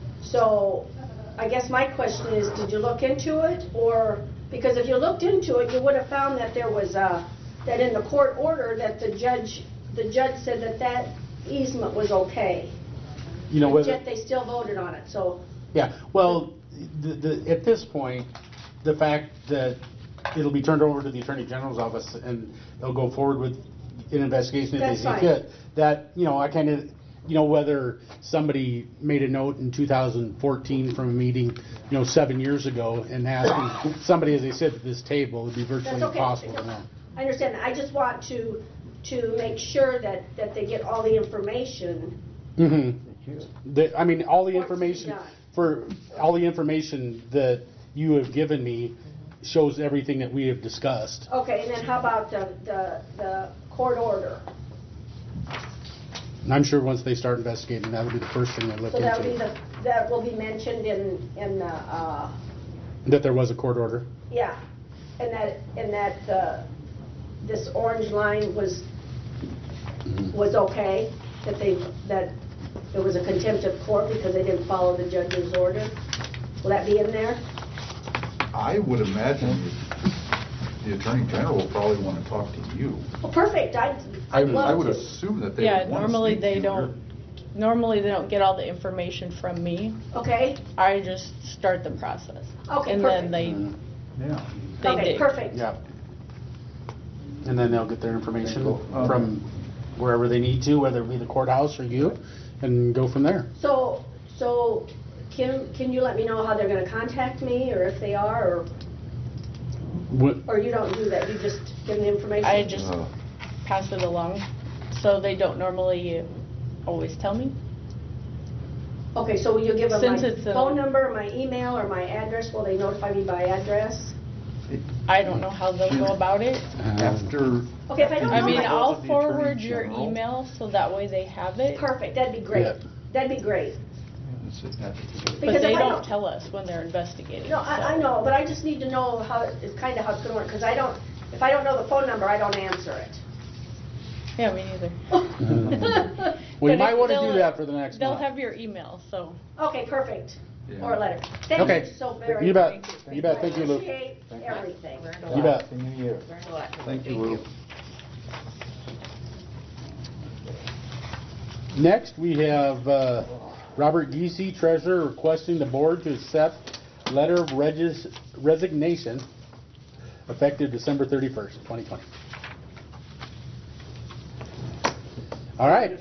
S9: I guess my question is, did you look into it? Or, because if you looked into it, you would have found that there was that in the court order that the judge said that easement was okay.
S2: Whether,
S9: Yet they still voted on it, so.
S2: yeah, well, at this point, the fact that it'll be turned over to the Attorney General's office and they'll go forward with an investigation if they
S9: That's
S2: see
S9: fine.
S2: fit, that, I kind of, whether somebody made a note in 2014 from a meeting, 7 years ago and asking somebody, as they said, at this table, it'd be virtually
S9: That's okay.
S2: impossible to know.
S9: I understand. I just want to to make sure that they get all the information.
S2: I mean, all the
S9: What's
S2: information
S9: done.
S2: all the information that you have given me shows everything that we have discussed.
S9: Okay, and then how about the court order?
S2: And I'm sure once they start investigating, that'll be the first thing they look
S9: So
S2: into.
S9: that will be mentioned in the,
S2: That there was a court order.
S9: yeah, and that this orange line was okay, that it was a contempt of court because they didn't follow the judge's order. Will that be in there?
S3: I would imagine the Attorney General will probably want to talk to you.
S9: Well, perfect,
S3: I
S9: love
S3: would
S9: to.
S3: assume that they
S5: Yeah,
S3: would want to
S5: normally
S3: speak to
S5: they
S3: you.
S5: don't, normally they don't get all the information from me.
S9: Okay,
S5: I just start the process.
S9: Okay,
S5: And
S9: perfect.
S5: then
S3: Yeah.
S5: they
S9: okay,
S5: dig.
S9: perfect.
S2: Yeah. And then they'll get their information from wherever they need to, whether it be the courthouse or you, and go from there.
S9: So, can you let me know how they're gonna contact me, or if they are, or you don't do that, you just give them the information?
S5: I just pass it along, so they don't normally always tell me.
S9: Okay, so will you give them
S5: Since
S9: my
S5: it's a-
S9: phone number, my email, or my address? Will they notify me by address?
S5: I don't know how they'll go about it.
S3: After.
S9: Okay, if I don't
S5: I
S9: know
S5: mean,
S9: my-
S5: I'll
S3: the Attorney
S5: forward your
S3: General.
S5: email so that way they have it.
S9: Perfect, that'd be great.
S2: Yeah.
S9: That'd be great.
S5: But
S9: Because
S5: they
S9: if I
S5: don't tell us when they're investigating.
S9: No, I
S5: so.
S9: know, but I just need to know how, it's kind of how it's gonna work, because if I don't know the phone number, I don't answer it.
S5: Yeah, me neither.
S2: Well, you
S5: But
S2: might
S5: if
S2: want to do
S5: they'll-
S2: that for the next
S5: They'll
S2: month.
S5: have your email, so.
S9: Okay, perfect.
S3: Yeah.
S9: Or a letter. Thank
S2: Okay.
S9: you so very much.
S2: You bet. You bet. Thank you, Luke.
S9: I appreciate everything.
S2: You bet.
S4: Happy New Year.
S6: Learned a lot.
S3: Thank you, Lou.
S2: Next, we have Robert Giese, Treasurer, requesting the board to accept letter of resignation effective December 31st, 2020. All right.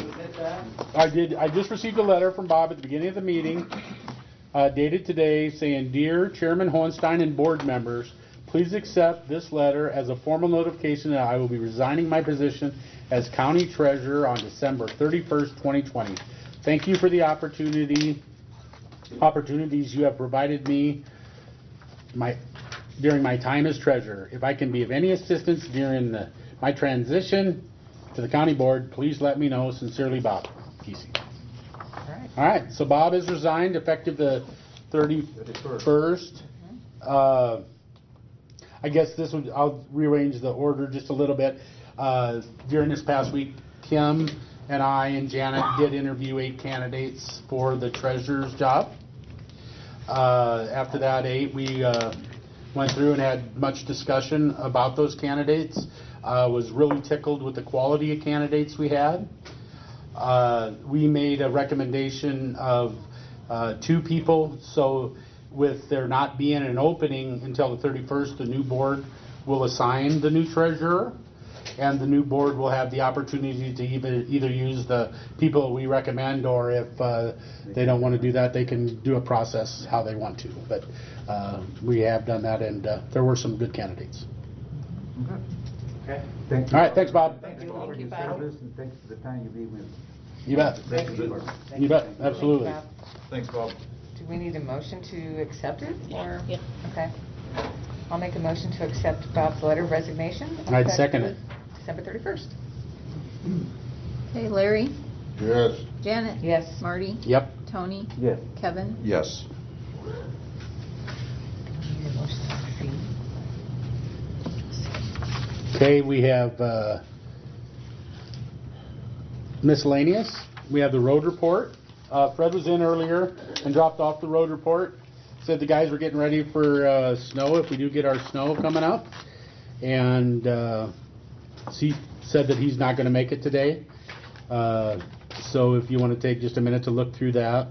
S2: I just received a letter from Bob at the beginning of the meeting, dated today, saying, "Dear Chairman Hohenstein and board members, please accept this letter as a formal notification that I will be resigning my position as County Treasurer on December 31st, 2020. Thank you for the opportunities you have provided me during my time as Treasurer. If I can be of any assistance during my transition to the County Board, please let me know. Sincerely, Bob Giese." All right, so Bob is resigned effective the 31st. I guess I'll rearrange the order just a little bit. During this past week, Kim and I and Janet did interview 8 candidates for the treasurer's job. After that 8, we went through and had much discussion about those candidates. Was really tickled with the quality of candidates we had. We made a recommendation of 2 people, so with there not being an opening until the 31st, the new board will assign the new treasurer, and the new board will have the opportunity to either use the people we recommend, or if they don't want to do that, they can do a process how they want to. But we have done that, and there were some good candidates.
S7: Okay.
S4: Thank you.
S2: All right, thanks, Bob.
S7: Thank you.
S6: Thank you,
S4: For
S6: Bob.
S4: your service, and thanks for the time you've been with us.
S2: You bet.
S4: Thank you.
S2: You bet, absolutely.
S6: Thank you, Bob.
S3: Thanks, Bob.
S6: Do we need a motion to accept it, or?
S5: Yeah.
S6: Okay. I'll make a motion to accept Bob's letter of resignation.
S2: I'd second it.
S6: December 31st.
S1: Okay, Larry,
S8: Yes.
S1: Janet.
S6: Yes.
S1: Marty,
S2: Yep.
S1: Tony,
S4: Yes.
S1: Kevin.
S3: Yes.
S6: Need a motion to see.
S2: Okay, we have miscellaneous. We have the road report. Fred was in earlier and dropped off the road report. Said the guys were getting ready for snow, if we do get our snow coming up. And he said that he's not going to make it today. So if you want to take just a minute to look through that.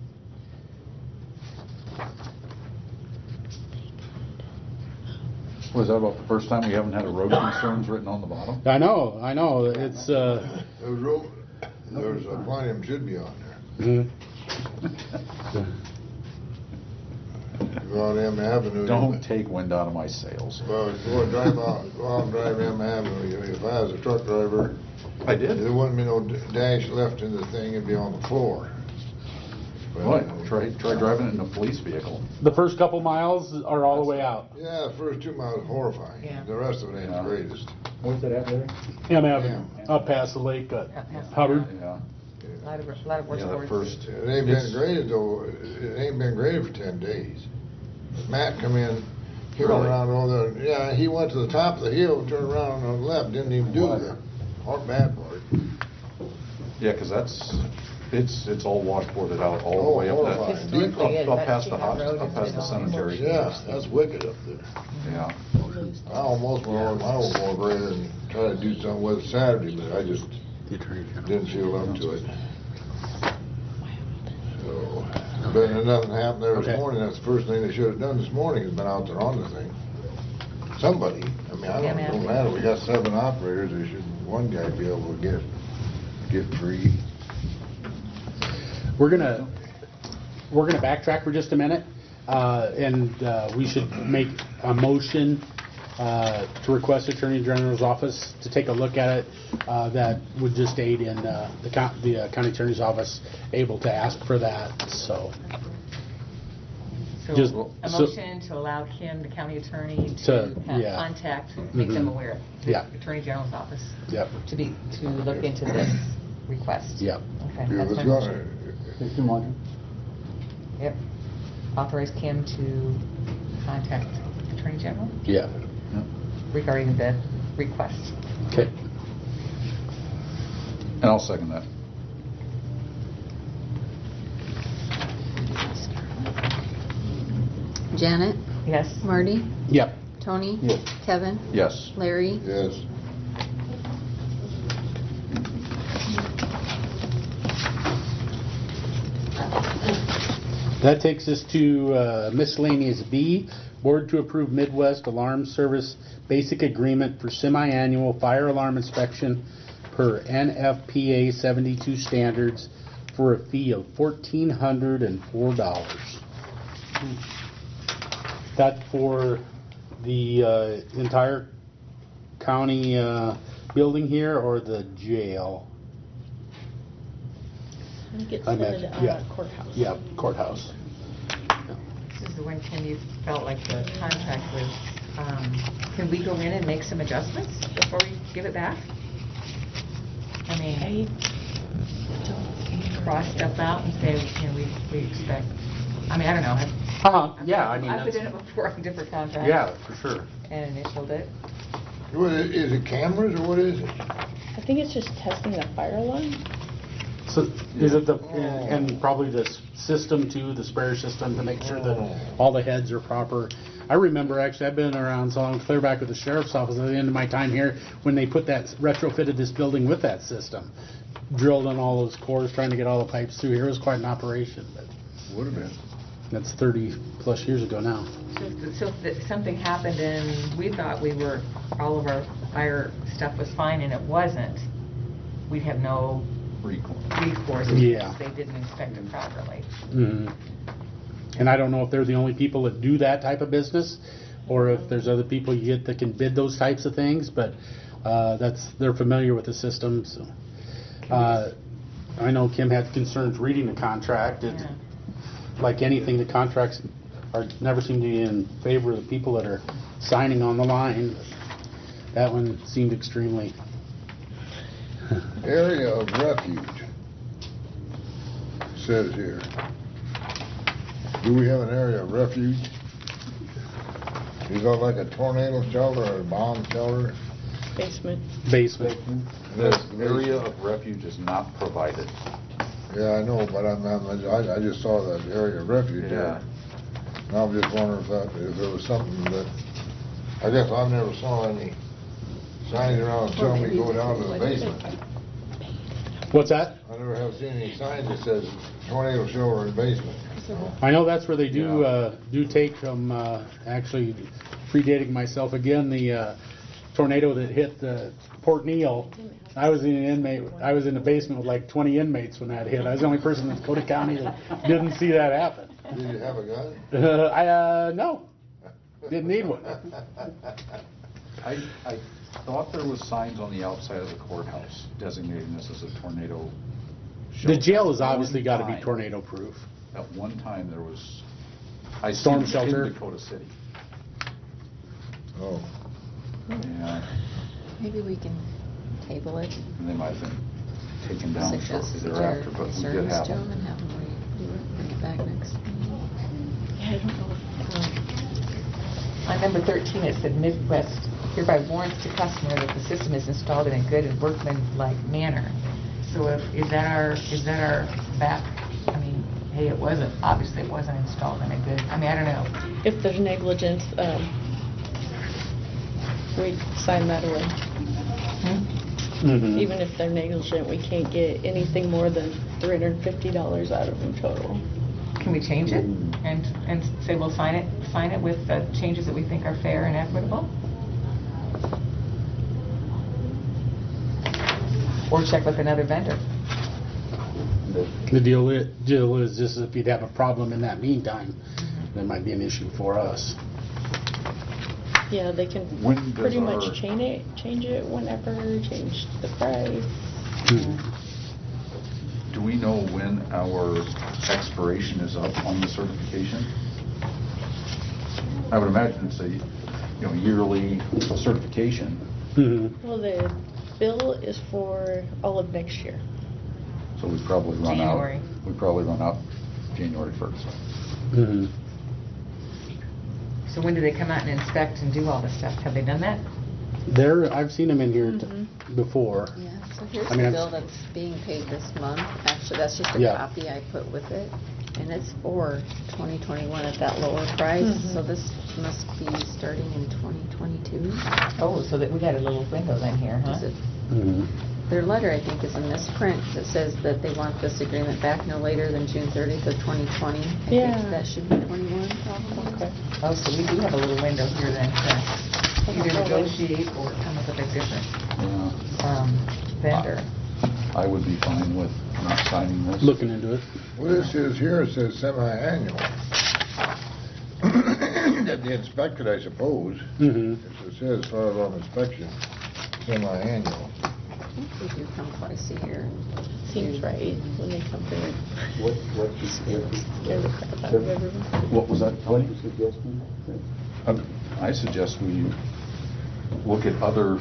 S3: Was that about the first time we haven't had a road concerns written on the bottom?
S2: I know. It's
S8: There's plenty of them should be on there.
S2: mhm.
S8: If Go on M Avenue.
S3: Don't take wind out of my sails.
S8: Well, if you want to drive out, go out and drive M Avenue. If I was a truck driver,
S3: I did.
S8: there wouldn't be no dash left in the thing, it'd be on the floor.
S3: What? Try driving it in a police vehicle.
S2: The first couple miles are all the way out.
S8: Yeah, the first 2 miles horrifying.
S6: Yeah.
S8: The rest of it ain't the
S3: Yeah.
S8: greatest.
S7: Where's it at, Larry?
S2: M Avenue, up past the lake at
S6: Up past the-
S2: Hubbard.
S3: Yeah.
S6: A lot of work
S3: Yeah, the
S6: sports.
S3: first.
S8: It ain't been graded though, it ain't been graded for 10 days. Matt come in, he went
S3: Really?
S8: around over there, yeah, he went to the top of the hill, turned around on the left, didn't even do the hard bad part.
S3: Yeah, because it's all washboarded out all the
S8: Oh,
S3: way up
S8: horrifying.
S3: that,
S6: Historically,
S3: up
S6: that's
S3: past the
S6: Chino
S3: hospital,
S6: Road,
S3: up
S6: it's
S3: past the
S6: been all
S3: cemetery.
S8: Yeah, that's wicked up there.
S3: Yeah.
S8: I almost went over my old more grader and tried to do something with it Saturday, but I just
S2: The Attorney General.
S8: didn't feel up to it. So, but nothing happened there this
S2: Okay.
S8: morning, that's the first thing they should have done this morning, is been out there on the thing. Somebody, I mean, I
S6: Yeah,
S8: don't,
S6: man.
S8: don't matter, we got 7 operators, there should, one guy be able to get free.
S2: We're gonna backtrack for just a minute, and we should make a motion to request Attorney General's office to take a look at it. That would just aid in the county attorney's office able to ask for that. So
S6: So
S2: Just-
S6: a
S2: so-
S6: motion to allow Kim, the county attorney,
S2: To-
S6: to have
S2: yeah.
S6: contact, make them
S2: Mhm.
S6: aware,
S2: Yeah.
S6: the Attorney General's office,
S2: yep,
S6: to look into this request.
S2: yep.
S6: Okay,
S8: Yeah,
S6: that's
S8: let's
S6: my
S8: go.
S6: motion.
S7: It's 200.
S6: Yep. Authorize Kim to contact Attorney General
S2: Yeah.
S6: regarding the request.
S2: Okay.
S3: And I'll second that.
S1: Janet,
S6: Yes?
S1: Marty,
S2: Yep.
S1: Tony,
S7: Yes.
S1: Kevin,
S3: Yes.
S1: Larry.
S8: Yes.
S2: That takes us to miscellaneous B, board to approve Midwest Alarm Service basic agreement for semi-annual fire alarm inspection per NFPA 72 standards for a fee of $1,404. That for the entire county building here or the jail?
S5: I think it's
S2: I
S5: the
S2: imagine, yeah.
S5: courthouse.
S2: Yeah, courthouse.
S6: This is the one, Kim, you felt like the contract was, can we go in and make some adjustments before we give it back? I mean, cross stuff out and say, we expect, I mean, I don't know.
S2: Yeah, I mean,
S6: I've been in
S2: that's,
S6: it before on different contracts.
S2: yeah, for sure.
S6: And initialed it.
S8: What is it, cameras or what is it?
S5: I think it's just testing the fire alarm.
S2: So is it the, and probably the system too, the sprayer system to make sure that all the heads are proper. I remember actually, I've been around so long, clear back with the sheriff's office at the end of my time here, when they put that, retrofitted this building with that system. Drilled on all those cores, trying to get all the pipes through here. It was quite an operation, but
S8: Would have been.
S2: that's 30 plus years ago now.
S6: So if something happened and we thought all of our fire stuff was fine and it wasn't, we'd have no recourse
S2: Yeah.
S6: if they didn't inspect it properly.
S2: Mhm. And I don't know if they're the only people that do that type of business, or if there's other people you get that can bid those types of things, but they're familiar with the system, so. I know Kim had concerns reading the contract.
S6: Yeah.
S2: Like anything, the contracts never seem to be in favor of the people that are signing on the line. That one seemed extremely.
S8: Area of refuge, says here. Do we have an area of refuge? Is that like a tornado shelter or a bomb shelter?
S5: Basement.
S2: Basement.
S3: The area of refuge is not provided.
S8: Yeah, I know, but I just saw that area of refuge there. And I'm just wondering if there was something that, I guess I never saw any signs around telling me to go down to the basement.
S2: What's that?
S8: I never have seen any signs that says tornado shelter in basement.
S2: I know that's where they do take them, actually predating myself again, the tornado that hit Port Neal. I was in the basement with like 20 inmates when that hit. I was the only person in Dakota County that didn't see that happen.
S8: Did you have a gun?
S2: No, didn't need one.
S3: I thought there was signs on the outside of the courthouse designating this as a tornado shelter.
S2: The jail has
S3: At
S2: obviously
S3: one
S2: got to be
S3: time-
S2: tornado proof.
S3: At one time, there was, I
S2: Storm
S3: seen it
S2: shelter?
S3: in Dakota City.
S8: Oh,
S3: Yeah,
S1: Maybe we can table it.
S3: and they might have been taken down
S1: Suggest
S3: shortly thereafter, but we did
S1: service
S3: have
S1: to them
S3: them.
S1: and have them redo it, bring it back next meeting.
S5: Yeah, I don't know.
S6: On number 13, it said Midwest hereby warrants to customer that the system is installed in a good and workmanlike manner. So is that our back? I mean, hey, obviously it wasn't installed in a good, I mean, I don't know.
S5: If there's negligence, we sign that away.
S2: Mhm.
S5: Even if they're negligent, we can't get anything more than $350 out of them total.
S6: Can we change it and say we'll sign it with changes that we think are fair and equitable? Or check with another vendor?
S2: The deal is just if you'd have a problem in that meantime, there might be an issue for us.
S5: Yeah, they can
S3: When does
S5: pretty
S3: our-
S5: much change it whenever, change the price.
S3: Do we know when our expiration is up on the certification? I would imagine it's a, yearly certification,
S2: Mhm.
S5: Well, the bill is for all of next year.
S3: so we probably run out.
S6: January.
S3: We probably run out January 1st.
S2: Mhm.
S6: So when do they come out and inspect and do all this stuff? Have they done that?
S2: I've seen them in here before.
S1: Yeah, so here's
S2: I mean,
S1: the
S2: I've-
S1: bill that's being paid this month. Actually, that's just a
S2: Yeah.
S1: copy I put with it. And it's for 2021 at that lower price. So this must be starting in 2022.
S6: Oh, so that we got a little window then here, huh?
S1: Is it-
S2: Mhm.
S1: Their letter, I think, is in this print that says that they want this agreement back no later than June 30th of 2020. I
S5: Yeah.
S1: think that should be 21 probably.
S5: Okay.
S6: Oh, so we do have a little window here then to either negotiate or come up with a different
S3: Yeah,
S6: vendor.
S3: I would be fine with not signing this.
S2: Looking into it.
S8: well, this is here, it says semi-annual. That'd be inspected, I suppose.
S2: Mhm.
S8: It says fire alarm inspection, semi-annual.
S1: I think they do come twice a year.
S5: Seems right when they come through.
S4: What you
S5: Scare the crap out of everyone.
S3: What was that,
S4: What
S3: Tony?
S4: you suggesting?
S3: I suggest we look at other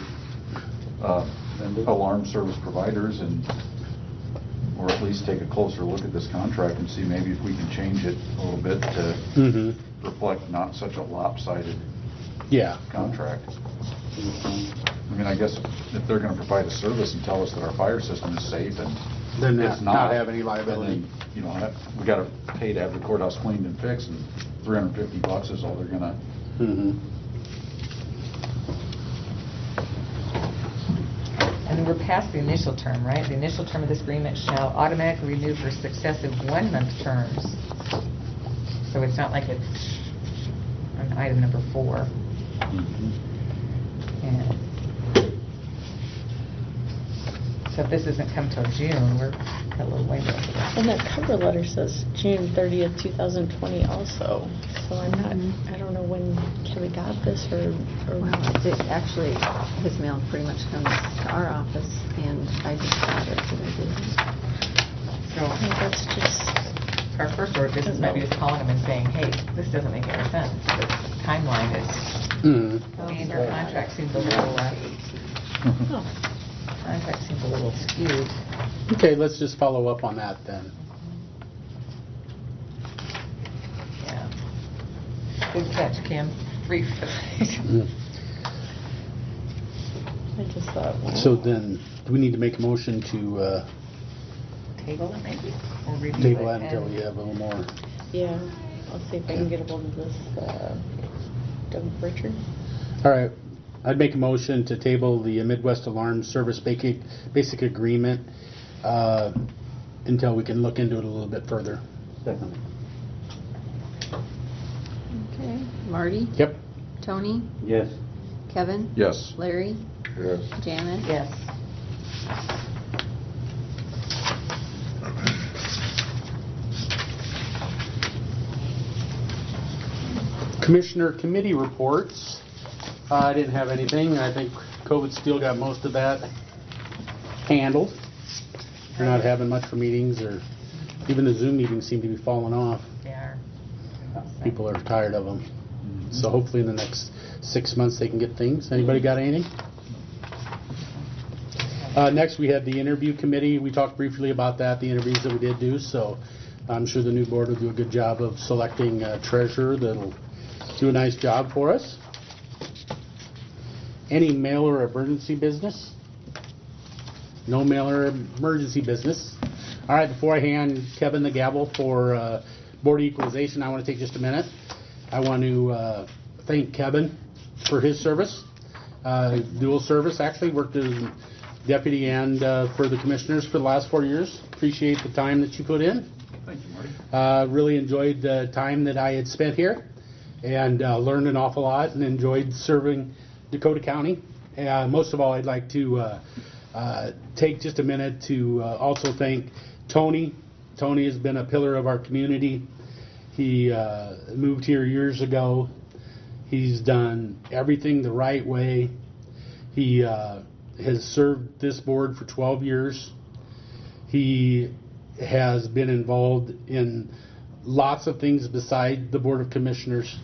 S3: alarm service providers or at least take a closer look at this contract and see maybe if we can change it a little bit to
S2: Mhm.
S3: reflect not such a lopsided
S2: Yeah.
S3: contract. I mean, I guess if they're going to provide a service and tell us that our fire system is safe and
S2: Then
S3: it's
S2: not have any liability.
S3: then, we got to pay to have the courthouse cleaned and fixed, and $350 is all they're going to.
S2: Mhm.
S6: And then we're past the initial term, right? The initial term of this agreement shall automatically renew for successive 1-month terms. So it's not like it's on item number 4. And so if this doesn't come till June, we're got a little window for that.
S5: And that cover letter says June 30th, 2020 also. So I don't know when Kevin got this or
S1: Well, actually, his mail pretty much comes to our office, and I just got it today.
S6: So
S5: I think that's just,
S6: our first order of business might be just calling them and saying, hey, this doesn't make any sense. The timeline is,
S2: Mhm.
S6: and our contract seems a little, skewed.
S2: Okay, let's just follow up on that then.
S6: Yeah. Good catch, Kim. Brief.
S2: Mhm.
S5: I just thought, well,
S2: So then, do we need to make a motion to
S6: Table it maybe? Or review
S2: table
S6: it
S2: that until
S6: and-
S2: we have a little more?
S5: yeah, I'll see if I can get a hold of this Doug Richard.
S2: All right, I'd make a motion to table the Midwest Alarm Service basic agreement until we can look into it a little bit further.
S4: Second.
S1: Okay, Marty?
S2: Yep.
S1: Tony?
S4: Yes.
S1: Kevin?
S3: Yes.
S1: Larry?
S8: Yes.
S1: Janet?
S6: Yes.
S2: Commissioner committee reports. I didn't have anything. I think COVID still got most of that handled. We're not having much for meetings, or even the Zoom meetings seem to be falling off.
S6: They are.
S2: People are tired of them. So hopefully in the next 6 months they can get things. Anybody got anything? Next we had the interview committee. We talked briefly about that, the interviews that we did do. So I'm sure the new board will do a good job of selecting a treasurer that'll do a nice job for us. Any mail or emergency business? No mail or emergency business. All right, before I hand Kevin the gavel for Board of Equalization, I want to take just a minute. I want to thank Kevin for his service, dual service actually, worked as deputy and for the commissioners for the last 4 years. Appreciate the time that you put in.
S3: Thank you, Marty.
S2: Really enjoyed the time that I had spent here and learned an awful lot and enjoyed serving Dakota County. Most of all, I'd like to take just a minute to also thank Tony. Tony has been a pillar of our community. He moved here years ago. He's done everything the right way. He has served this board for 12 years. He has been involved in lots of things beside the Board of Commissioners.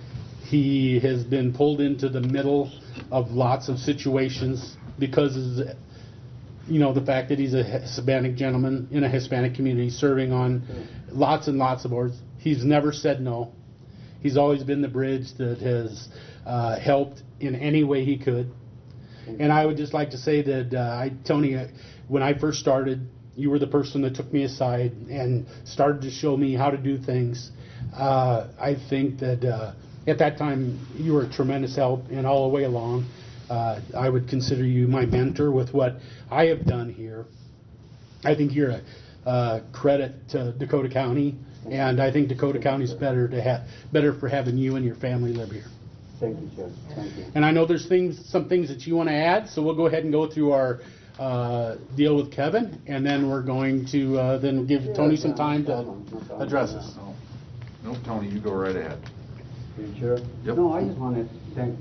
S2: He has been pulled into the middle of lots of situations because of, the fact that he's a Hispanic gentleman in a Hispanic community serving on lots and lots of boards. He's never said no. He's always been the bridge that has helped in any way he could. And I would just like to say that, Tony, when I first started, you were the person that took me aside and started to show me how to do things. I think that at that time you were a tremendous help, and all the way along, I would consider you my mentor with what I have done here. I think you're a credit to Dakota County, and I think Dakota County is better for having you and your family live here.
S4: Thank you, Judge. Thank you.
S2: And I know there's some things that you want to add, so we'll go ahead and go through our deal with Kevin, and then we're going to then give Tony some time to address us.
S3: No, Tony, you go right ahead.
S4: You sure?
S3: Yep.
S4: No, I just want to thank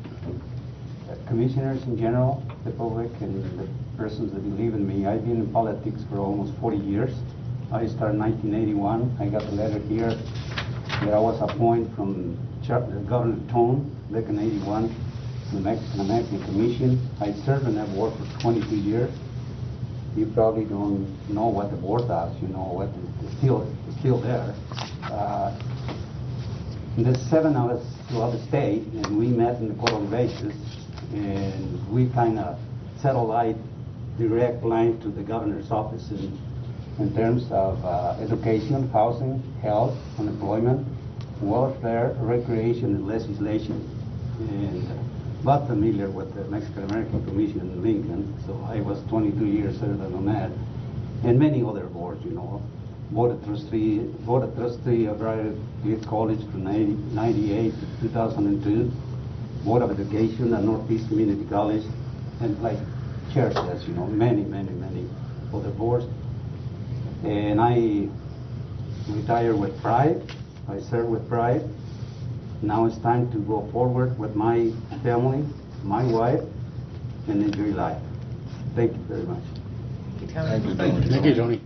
S4: the commissioners in general, the public, and the persons that believe in me. I've been in politics for almost 40 years. I started in 1981. I got a letter here that I was appointed from Governor Tone back in 81, the Mexican American Commission. I served in that board for 22 years. You probably don't know what the board does, what it's still there. There's 7 of us throughout the state, and we met on a quarterly basis, and we kind of set a light direct line to the governor's office in terms of education, housing, health, unemployment, welfare, recreation, and legislation. And not familiar with the Mexican American Commission in Lincoln, so I was 22 years serving on that, and many other boards, Board of Trustee of Rider Youth College from 1998 to 2002, Board of Education at Northeast Community College, and like Chair says, many other boards. And I retired with pride. I served with pride. Now it's time to go forward with my family, my wife, and enjoy life. Thank you very much.
S6: Thank you, Tony.
S2: Thank you, Tony.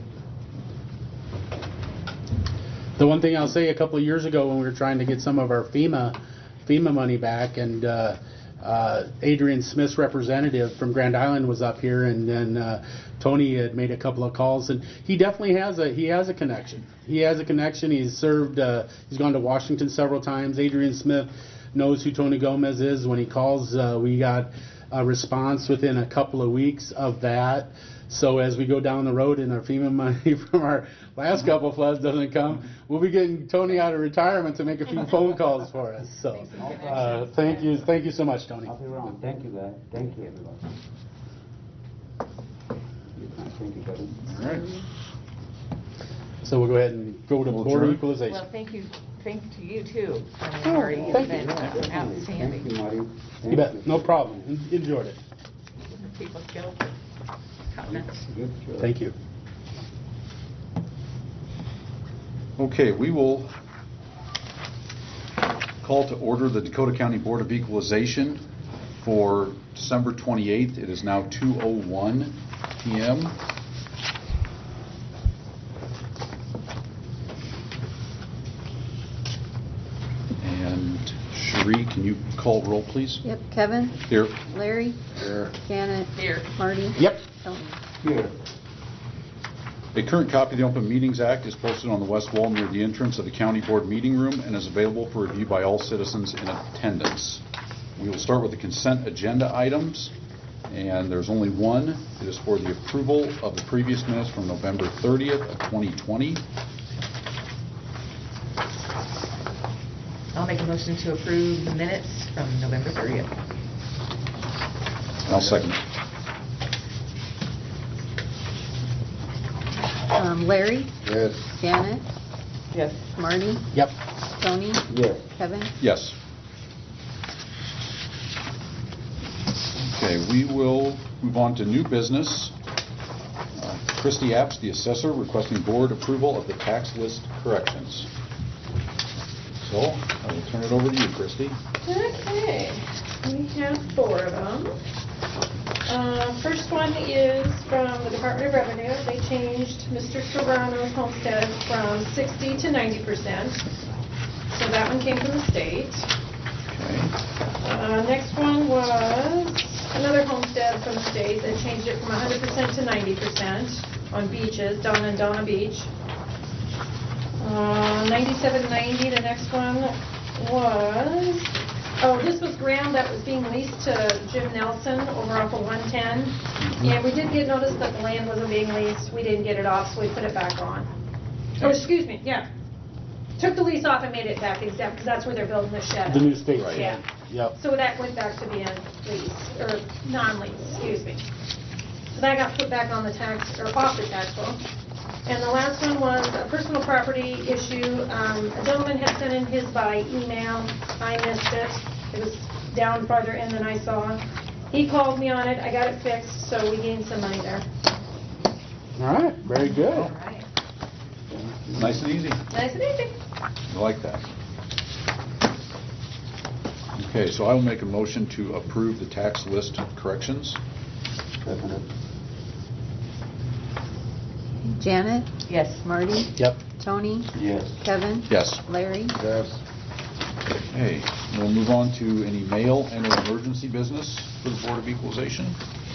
S2: The one thing I'll say, a couple of years ago when we were trying to get some of our FEMA money back, and Adrian Smith's representative from Grand Island was up here, and then Tony had made a couple of calls, and he definitely has a connection. He has a connection. He's served. He's gone to Washington several times. Adrian Smith knows who Tony Gomez is. When he calls, we got a response within a couple of weeks of that. So as we go down the road and our FEMA money from our last couple of floods doesn't come, we'll be getting Tony out of retirement to make a few phone calls for us. So thank you so much, Tony.
S4: I'll be around. Thank you, guys. Thank you, everybody. Thank you, buddy.
S3: All right.
S2: So we'll go ahead and go to Board of Equalization.
S6: Well, thank you to you too. Marty, you've
S2: thank
S6: been
S2: you.
S6: outstanding.
S4: Thank you, Marty.
S2: You bet. No problem. Enjoyed it.
S6: People skills, comments.
S4: Good, sure.
S2: Thank you.
S3: Okay, we will Call to order the Dakota County Board of Equalization for December 28th. It is now 2:01 p.m. And Cherie, can you call roll, please?
S1: Yep, Kevin,
S3: Here.
S1: Larry,
S8: Here.
S1: Janet,
S6: Here.
S1: Marty.
S2: Yep.
S1: Tony.
S4: Here.
S3: A current copy of the Open Meetings Act is posted on the west wall near the entrance of the county board meeting room and is available for review by all citizens in attendance. We will start with the consent agenda items, and there's only one. It is for the approval of the previous minutes from November 30th of 2020.
S6: I'll make a motion to approve the minutes from November 30th.
S3: And I'll second it.
S1: Larry,
S8: Yes.
S1: Janet,
S6: Yes.
S1: Marty,
S2: Yep.
S1: Tony,
S4: Yes.
S1: Kevin.
S3: Yes. Okay, we will move on to new business. Christy Apps, the assessor, requesting board approval of the tax list corrections. So, I will turn it over to you, Christy.
S10: Okay, we have 4 of them. First one is from the Department of Revenue. They changed Mr. Serrano's homestead from 60 to 90%. So that one came from the state.
S3: Okay.
S10: Next one was another homestead from the state that changed it from 100% to 90% on beaches, Donna and Donna Beach. 9790, the next one was, this was ground that was being leased to Jim Nelson over off of 110. And we did get notice that the land wasn't being leased. We didn't get it off, so we put it back on. Oh, excuse me, yeah. Took the lease off and made it back exempt, because that's where they're building the shed.
S2: The new state.
S3: Right.
S10: Yeah.
S2: Yep.
S10: So that went back to being lease, or non-lease, excuse me. So that got put back on the tax, or off the tax roll. And the last one was a personal property issue. A gentleman had sent in his by email. I missed it. It was down farther in than I saw. He called me on it. I got it fixed, so we gained some money there.
S2: All right, very good.
S6: All right.
S3: Nice and easy.
S10: Nice and easy.
S3: I like that. Okay, so I will make a motion to approve the tax list corrections.
S1: Janet,
S6: Yes.
S1: Marty,
S2: Yep.
S1: Tony,
S4: Yes.
S1: Kevin,
S3: Yes.
S1: Larry.
S8: Yes.
S3: Okay, we'll move on to any mail and or emergency business for the Board of Equalization,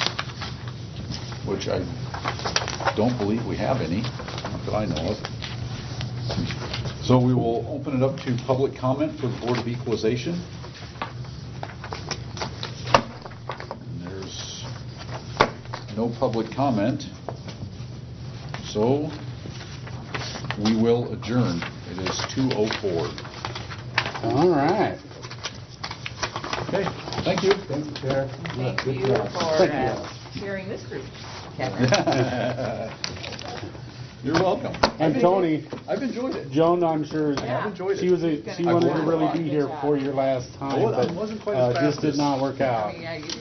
S3: which I don't believe we have any, not that I know of. So we will open it up to public comment for the Board of Equalization. And there's no public comment, so we will adjourn. It is 2:04.
S2: All right.
S3: Okay, thank you.
S4: Thank you, Chair.
S6: Thank
S4: Good
S6: you
S4: job.
S6: for
S2: Thank you.
S6: sharing this group, Kevin.
S3: You're welcome.
S2: And Tony,
S3: I've enjoyed it.
S2: Joan, I'm sure
S6: Yeah.
S3: I've enjoyed it.
S2: she
S3: I've
S2: wanted to
S3: learned a
S2: really
S3: lot.
S2: be here for your last time,
S3: Oh,
S2: but
S3: it wasn't quite as fast
S2: just did
S3: as-
S2: not work out.
S6: Yeah, you